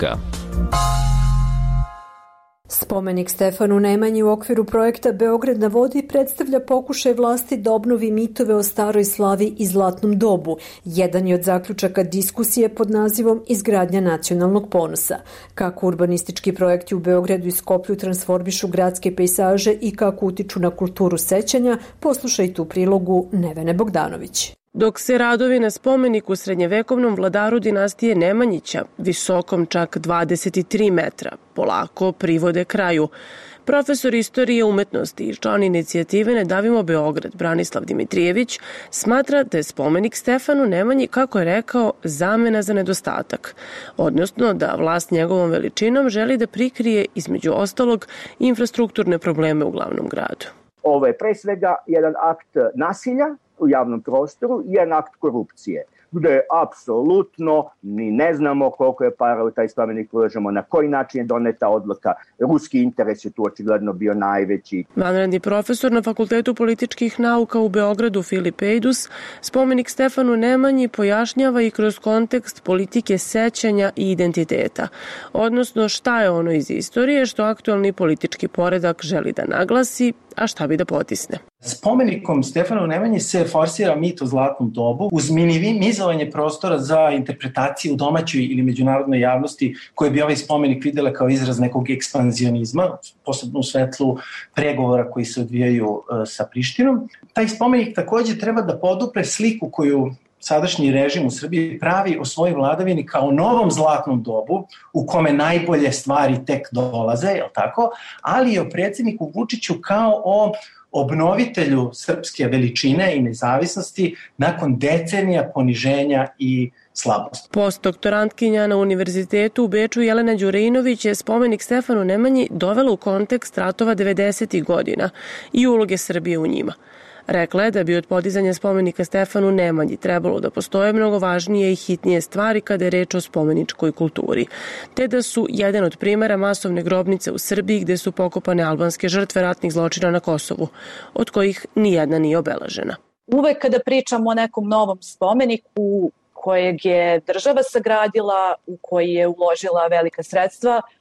Spomenik Stefanu Nemanji u okviru projekta Beograd na vodi predstavlja pokušaj vlasti da obnovi mitove o staroj slavi i zlatnom dobu. Jedan je od zaključaka diskusije pod nazivom Izgradnja nacionalnog ponosa. Kako urbanistički projekti u Beogradu i Skoplju transformišu gradske pejsaže i kako utiču na kulturu sećanja, poslušajte u prilogu Nevene Bogdanović. Dok se radovi na spomeniku srednjevekovnom vladaru dinastije Nemanjića, visokom čak dvadeset tri metra, polako privode kraju, profesor istorije umetnosti i član inicijative Ne davimo Beograd, Branislav Dimitrijević, smatra da je spomenik Stefanu Nemanji, kako je rekao, zamena za nedostatak, odnosno da vlast njegovom veličinom želi da prikrije, između ostalog, infrastrukturne probleme u glavnom gradu. Ovo je pre svega jedan akt nasilja u javnom prostoru i jedan akt korupcije, gde apsolutno ni ne znamo koliko je para u taj spomenik ulažemo, na koji način je doneta odluka. Ruski interes je tu očigledno bio najveći. Vanredni profesor na Fakultetu političkih nauka u Beogradu Filip Ejdus spomenik Stefanu Nemanji pojašnjava i kroz kontekst politike sećanja i identiteta, odnosno šta je ono iz istorije što aktualni politički poredak želi da naglasi, a šta bi da potisne. Spomenikom Stefanu Nemanji se forsira mit o zlatnom dobu uz minimizovanje prostora za interpretaciju u domaćoj ili međunarodnoj javnosti koje bi ovaj spomenik videla kao izraz nekog ekspanzionizma, posebno u svetlu pregovora koji se odvijaju sa Prištinom. Taj spomenik takođe treba da podupre sliku koju sadašnji režim u Srbiji pravi o svojoj vladavini kao novom zlatnom dobu u kome najbolje stvari tek dolaze, je li tako? Ali i o predsjedniku Vučiću kao o obnovitelju srpske veličine i nezavisnosti nakon decenija poniženja i slabosti. Postdoktorantkinja na Univerzitetu u Beču Jelena Đurejnović je spomenik Stefanu Nemanji dovela u kontekst ratova devedesetih godina i uloge Srbije u njima. Rekla je da bi od podizanja spomenika Stefanu Nemanji trebalo da postoje mnogo važnije i hitnije stvari kada je reč o spomeničkoj kulturi, te da su jedan od primera masovne grobnice u Srbiji gde su pokopane albanske žrtve ratnih zločina na Kosovu, od kojih nijedna nije obeležena. Uvek kada pričamo o nekom novom spomeniku kojeg je država sagradila, u koji je uložila velika sredstva,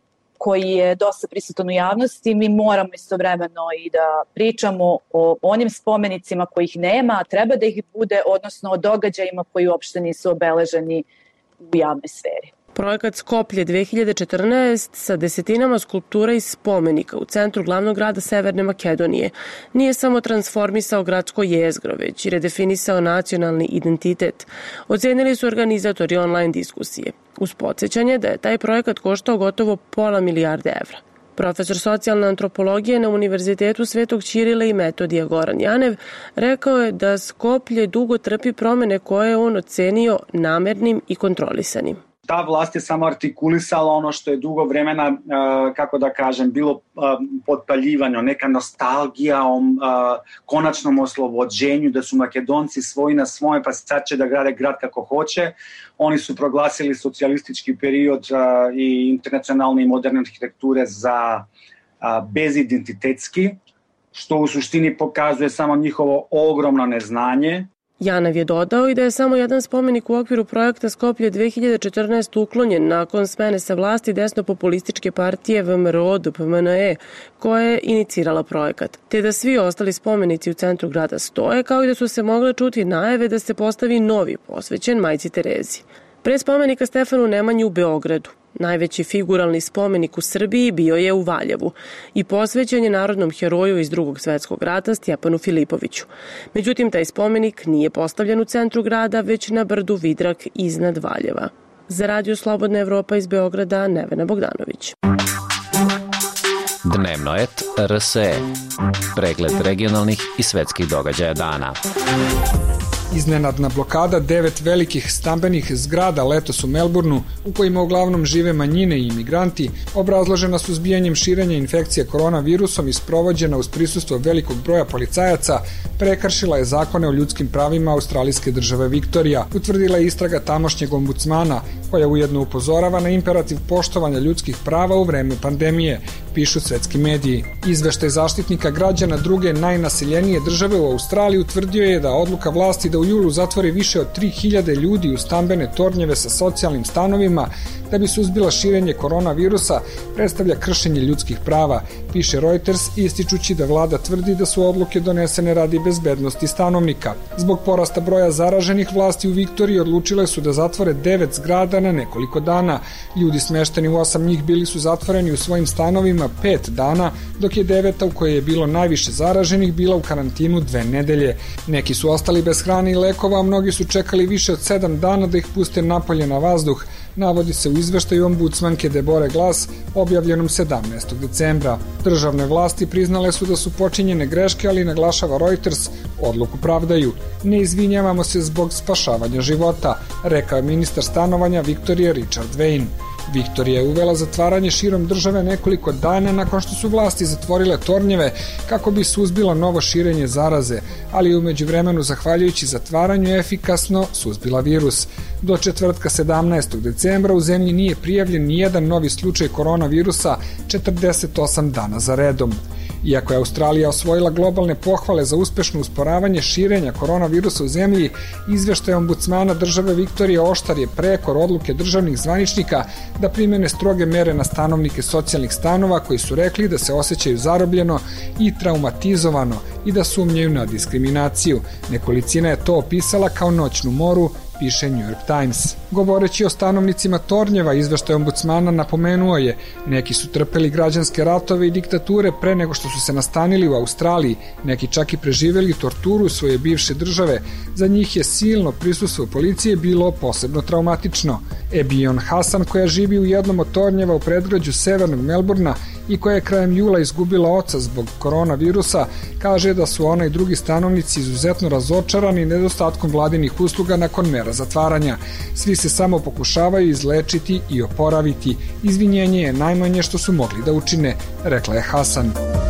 koji je dosta prisutan u javnosti, mi moramo istovremeno i da pričamo o onim spomenicima kojih nema, a treba da ih bude, odnosno o događajima koji uopšte nisu obeleženi u javnoj sferi. Projekat Skoplje dve hiljade četrnaest sa desetinama skulptura i spomenika u centru glavnog grada Severne Makedonije nije samo transformisao gradsko jezgro, već i redefinisao nacionalni identitet. Ocenili su organizatori online diskusije, uz podsjećanje da je taj projekat koštao gotovo pola milijarde evra. Profesor socijalne antropologije na Univerzitetu Svetog Ćirila i Metodija Goran Janev rekao je da Skoplje dugo trpi promene koje je on ocenio namernim i kontrolisanim. Ta vlast je samo artikulisala ono što je dugo vremena, kako da kažem, bilo potpaljivano, neka nostalgija o konačnom oslobođenju, da su Makedonci svoji na svoje, pa sad će da grade grad kako hoće. Oni su proglasili socijalistički period i internacionalne i moderne arhitekture za bezidentitetski, što u suštini pokazuje samo njihovo ogromno neznanje. Janev je dodao i da je samo jedan spomenik u okviru projekta Skoplje dve hiljade četrnaest uklonjen nakon smene sa vlasti desno-populističke partije V M R O D P M N E, koja je inicirala projekat, te da svi ostali spomenici u centru grada stoje, kao i da su se mogle čuti najave da se postavi novi posvećen majci Terezi. Pre spomenika Stefanu Nemanji u Beogradu, najveći figuralni spomenik u Srbiji bio je u Valjevu i posvećen je narodnom heroju iz Drugog svetskog rata Stjepanu Filipoviću. Međutim, taj spomenik nije postavljen u centru grada, već na brdu Vidrak iznad Valjeva. Za Radio Slobodna Evropa iz Beograda, Nevena Bogdanović. Dnevnoet R S E. Pregled regionalnih i svetskih događaja dana. Iznenadna blokada devet velikih stambenih zgrada letos u Melbourneu, u kojima uglavnom žive manjine i imigranti, obrazložena suzbijanjem širenja infekcije koronavirusom i sprovođena uz prisustvo velikog broja policajaca, prekršila je zakone o ljudskim pravima australijske države Viktorija, utvrdila je istraga tamošnjeg ombudsmana, koja ujedno upozorava na imperativ poštovanja ljudskih prava u vreme pandemije, pišu svetski mediji. Izveštaj zaštitnika građana druge najnaseljenije države u Australiji utvrdio je da odluka vlasti da u julu zatvori više od tri hiljade ljudi u stambene tornjeve sa socijalnim stanovima da bi suzbila širenje koronavirusa predstavlja kršenje ljudskih prava, piše Reuters, ističući da vlada tvrdi da su odluke donesene radi bezbednosti stanovnika. Zbog porasta broja zaraženih, vlasti u Viktoriji odlučile su da zatvore devet zgrada na nekoliko dana. Ljudi smešteni u osam njih bili su zatvoreni u svojim stanovima pet dana, dok je deveta u kojoj je bilo najviše zaraženih bila u karantinu dve nedelje. Neki su ostali bez hrane i lekova, a mnogi su čekali više od sedam dana da ih puste napolje na vazduh, navodi se u izveštaju ombudsmanke Debore Glass objavljenom sedamnaestog decembra. Državne vlasti priznale su da su počinjene greške, ali naglašava Reuters, odluku pravdaju. Ne izvinjavamo se zbog spašavanja života, rekao je ministar stanovanja Viktorije Richard Wayne. Viktorija je uvela zatvaranje širom države nekoliko dana nakon što su vlasti zatvorile tornjeve kako bi suzbila novo širenje zaraze, ali je u međuvremenu zahvaljujući zatvaranju efikasno suzbila virus. Do četvrtka sedamnaestog decembra u zemlji nije prijavljen nijedan novi slučaj koronavirusa četrdeset osam dana za redom. Iako je Australija osvojila globalne pohvale za uspešno usporavanje širenja koronavirusa u zemlji, izveštaj ombudsmana države Viktorije oštar je prekor odluke državnih zvaničnika da primene stroge mere na stanovnike socijalnih stanova koji su rekli da se osjećaju zarobljeno i traumatizovano i da sumnjaju na diskriminaciju. Nekolicina je to opisala kao noćnu moru, piše New York Times. Govoreći o stanovnicima tornjeva, izveštaj ombudsmana napomenuo je, neki su trpeli građanske ratove i diktature pre nego što su se nastanili u Australiji, neki čak i preživeli torturu svoje bivše države. Za njih je silno prisustvo policije bilo posebno traumatično. Ebion Hasan, koja živi u jednom od tornjeva u predgrađu severnog Melbourna i koja je krajem jula izgubila oca zbog koronavirusa, kaže da su ona i drugi stanovnici izuzetno razočarani nedostatkom vladinih usluga nakon mera zatvaranja. Svi se samo pokušavaju izlečiti i oporaviti. Izvinjenje je najmanje što su mogli da učine, rekla je Hasan.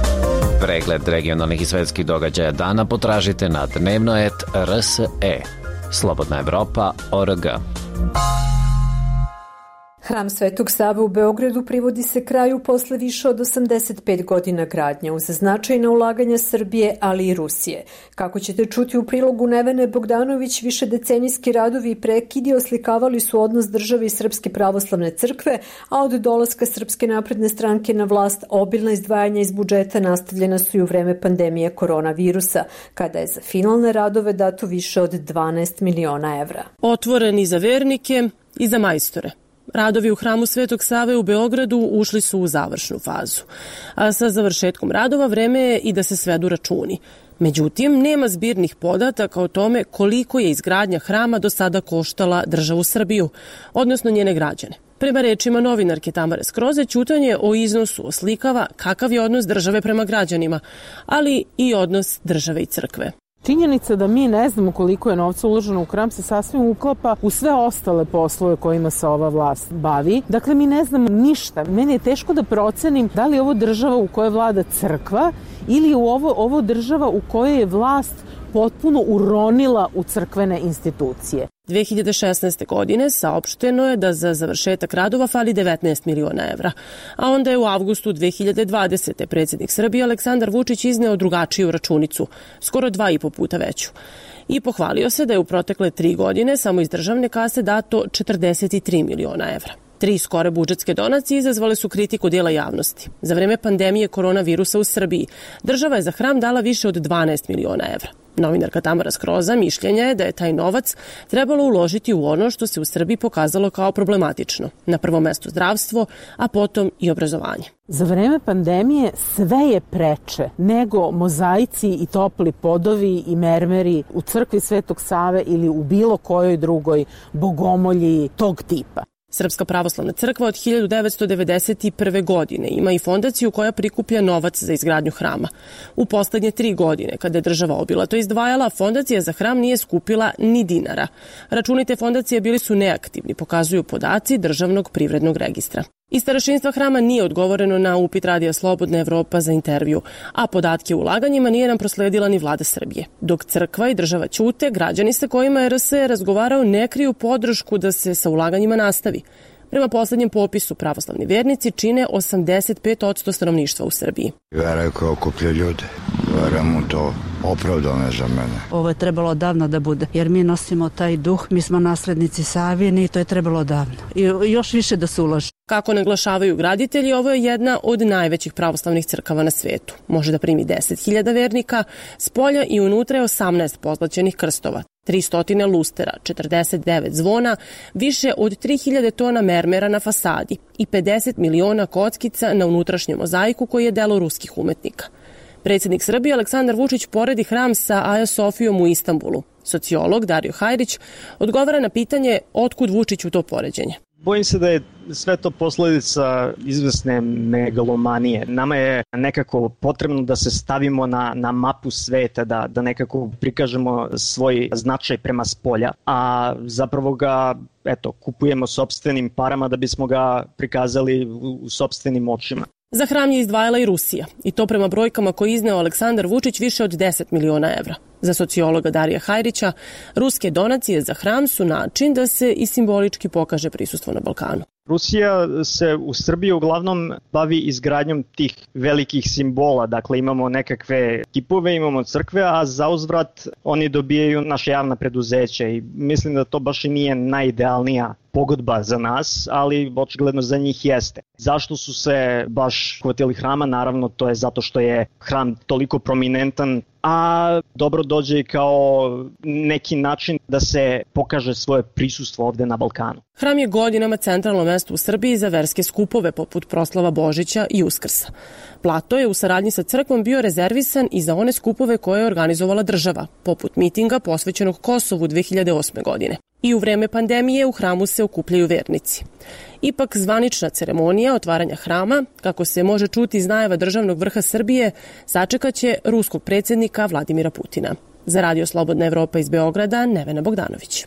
Pregled regionalnih i svetskih događaja dana potražite na dnevnoet R S E. Slobodna Evropa, O R G. Hram Svetog Save u Beogradu privodi se kraju posle više od osamdeset pet godina gradnje uz značajna ulaganja Srbije, ali i Rusije. Kako ćete čuti u prilogu Nevene Bogdanović, višedecenijski radovi i prekidi oslikavali su odnos države i Srpske pravoslavne crkve, a od dolaska Srpske napredne stranke na vlast obilna izdvajanja iz budžeta nastavljena su i u vreme pandemije koronavirusa, kada je za finalne radove dato više od dvanaest miliona evra. Otvoreni za vernike i za majstore. Radovi u Hramu Svetog Save u Beogradu ušli su u završnu fazu. A sa završetkom radova vreme je i da se svedu računi. Međutim, nema zbirnih podataka o tome koliko je izgradnja hrama do sada koštala državu Srbiju, odnosno njene građane. Prema rečima novinarke Tamare Skroze, ćutanje o iznosu oslikava kakav je odnos države prema građanima, ali i odnos države i crkve. Činjenica da mi ne znamo koliko je novca uloženo u hram se sasvim uklapa u sve ostale poslove kojima se ova vlast bavi. Dakle, mi ne znamo ništa. Meni je teško da procenim da li je ovo država u kojoj vlada crkva ili je ovo, ovo država u kojoj je vlast potpuno uronila u crkvene institucije. dve hiljade šesnaeste. godine saopšteno je da za završetak radova fali devetnaest miliona evra, a onda je u avgustu dve hiljade dvadesete. predsjednik Srbije Aleksandar Vučić izneo drugačiju računicu, skoro dva i po puta veću. I pohvalio se da je u protekle tri godine samo iz državne kase dato četrdeset tri miliona evra. Tri skore budžetske donacije izazvale su kritiku dijela javnosti. Za vreme pandemije koronavirusa u Srbiji država je za hram dala više od dvanaest miliona evra. Novinarka Tamara Skroza mišljenja je da je taj novac trebalo uložiti u ono što se u Srbiji pokazalo kao problematično. Na prvom mestu zdravstvo, a potom i obrazovanje. Za vreme pandemije sve je preče nego mozaici i topli podovi i mermeri u crkvi Svetog Save ili u bilo kojoj drugoj bogomolji tog tipa. Srpska pravoslavna crkva od hiljadu devetsto devedeset prve. godine ima i fondaciju koja prikuplja novac za izgradnju hrama. U poslednje tri godine, kada je država obilato izdvajala, fondacija za hram nije skupila ni dinara. Računi te fondacije bili su neaktivni, pokazuju podaci Državnog privrednog registra. Iz starešinstva hrama nije odgovoreno na upit Radija Slobodna Evropa za intervju, a podatke o ulaganjima nije nam prosledila ni vlada Srbije. Dok crkva i država ćute, građani sa kojima je R S E razgovarao ne kriju podršku da se sa ulaganjima nastavi. Prema poslednjem popisu, pravoslavni vernici čine osamdeset pet posto stanovništva u Srbiji. Vera koja okuplja ljude. Vera mu to opravdano za mene. Ovo je trebalo davno da bude, jer mi nosimo taj duh, mi smo naslednici Savine i to je trebalo davno. I još više da se uloži. Kako naglašavaju graditelji, ovo je jedna od najvećih pravoslavnih crkava na svetu. Može da primi deset hiljada vernika, spolja i unutra je osamnaest pozlaćenih krstova, tristo lustera, četrdeset devet zvona, više od tri hiljade tona mermera na fasadi i pedeset miliona kockica na unutrašnjem mozaiku koji je delo ruskih umetnika. Predsjednik Srbije Aleksandar Vučić poredi hram sa Aja Sofijom u Istanbulu. Sociolog Dario Hajrić odgovara na pitanje otkud Vučiću to poređenje. Bojim se da je sve to posledica izvesne megalomanije. Nama je nekako potrebno da se stavimo na, na mapu sveta, da, da nekako prikažemo svoj značaj prema spolja, a zapravo ga eto, kupujemo sopstvenim parama da bismo ga prikazali u, u sopstvenim očima. Za hram je izdvajala i Rusija, i to prema brojkama koje izneo Aleksandar Vučić više od deset miliona evra. Za sociologa Darija Hajrića, ruske donacije za hram su način da se i simbolički pokaže prisustvo na Balkanu. Rusija se u Srbiji uglavnom bavi izgradnjom tih velikih simbola, dakle imamo nekakve kipove, imamo crkve, a za uzvrat oni dobijaju naše javna preduzeća i mislim da to baš i nije najidealnija pogodba za nas, ali očigledno za njih jeste. Zašto su se baš hvatili hrama? Naravno, to je zato što je hram toliko prominentan, a dobro dođe i kao neki način da se pokaže svoje prisustvo ovde na Balkanu. Hram je godinama centralno mesto u Srbiji za verske skupove poput proslava Božića i Uskrsa. Plato je u saradnji sa crkvom bio rezervisan i za one skupove koje je organizovala država, poput mitinga posvećenog Kosovu dve hiljade osme. godine. I u vreme pandemije u hramu se okupljaju vernici. Ipak zvanična ceremonija otvaranja hrama, kako se može čuti iz najava državnog vrha Srbije, sačekaće ruskog predsjednika Vladimira Putina. Za Radio Slobodna Evropa iz Beograda, Nevena Bogdanović.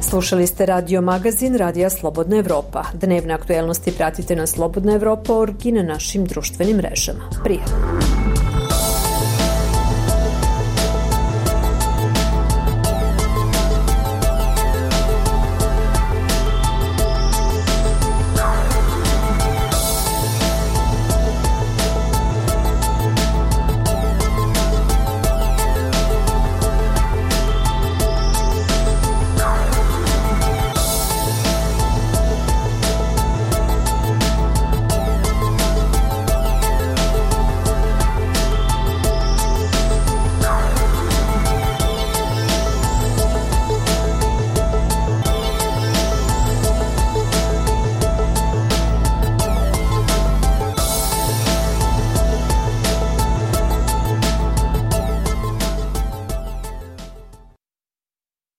Slušali ste radio magazin Radija Slobodna Evropa. Dnevne aktuelnosti pratite na slobodna evropa org i na našim društvenim mrežama. Prijatno!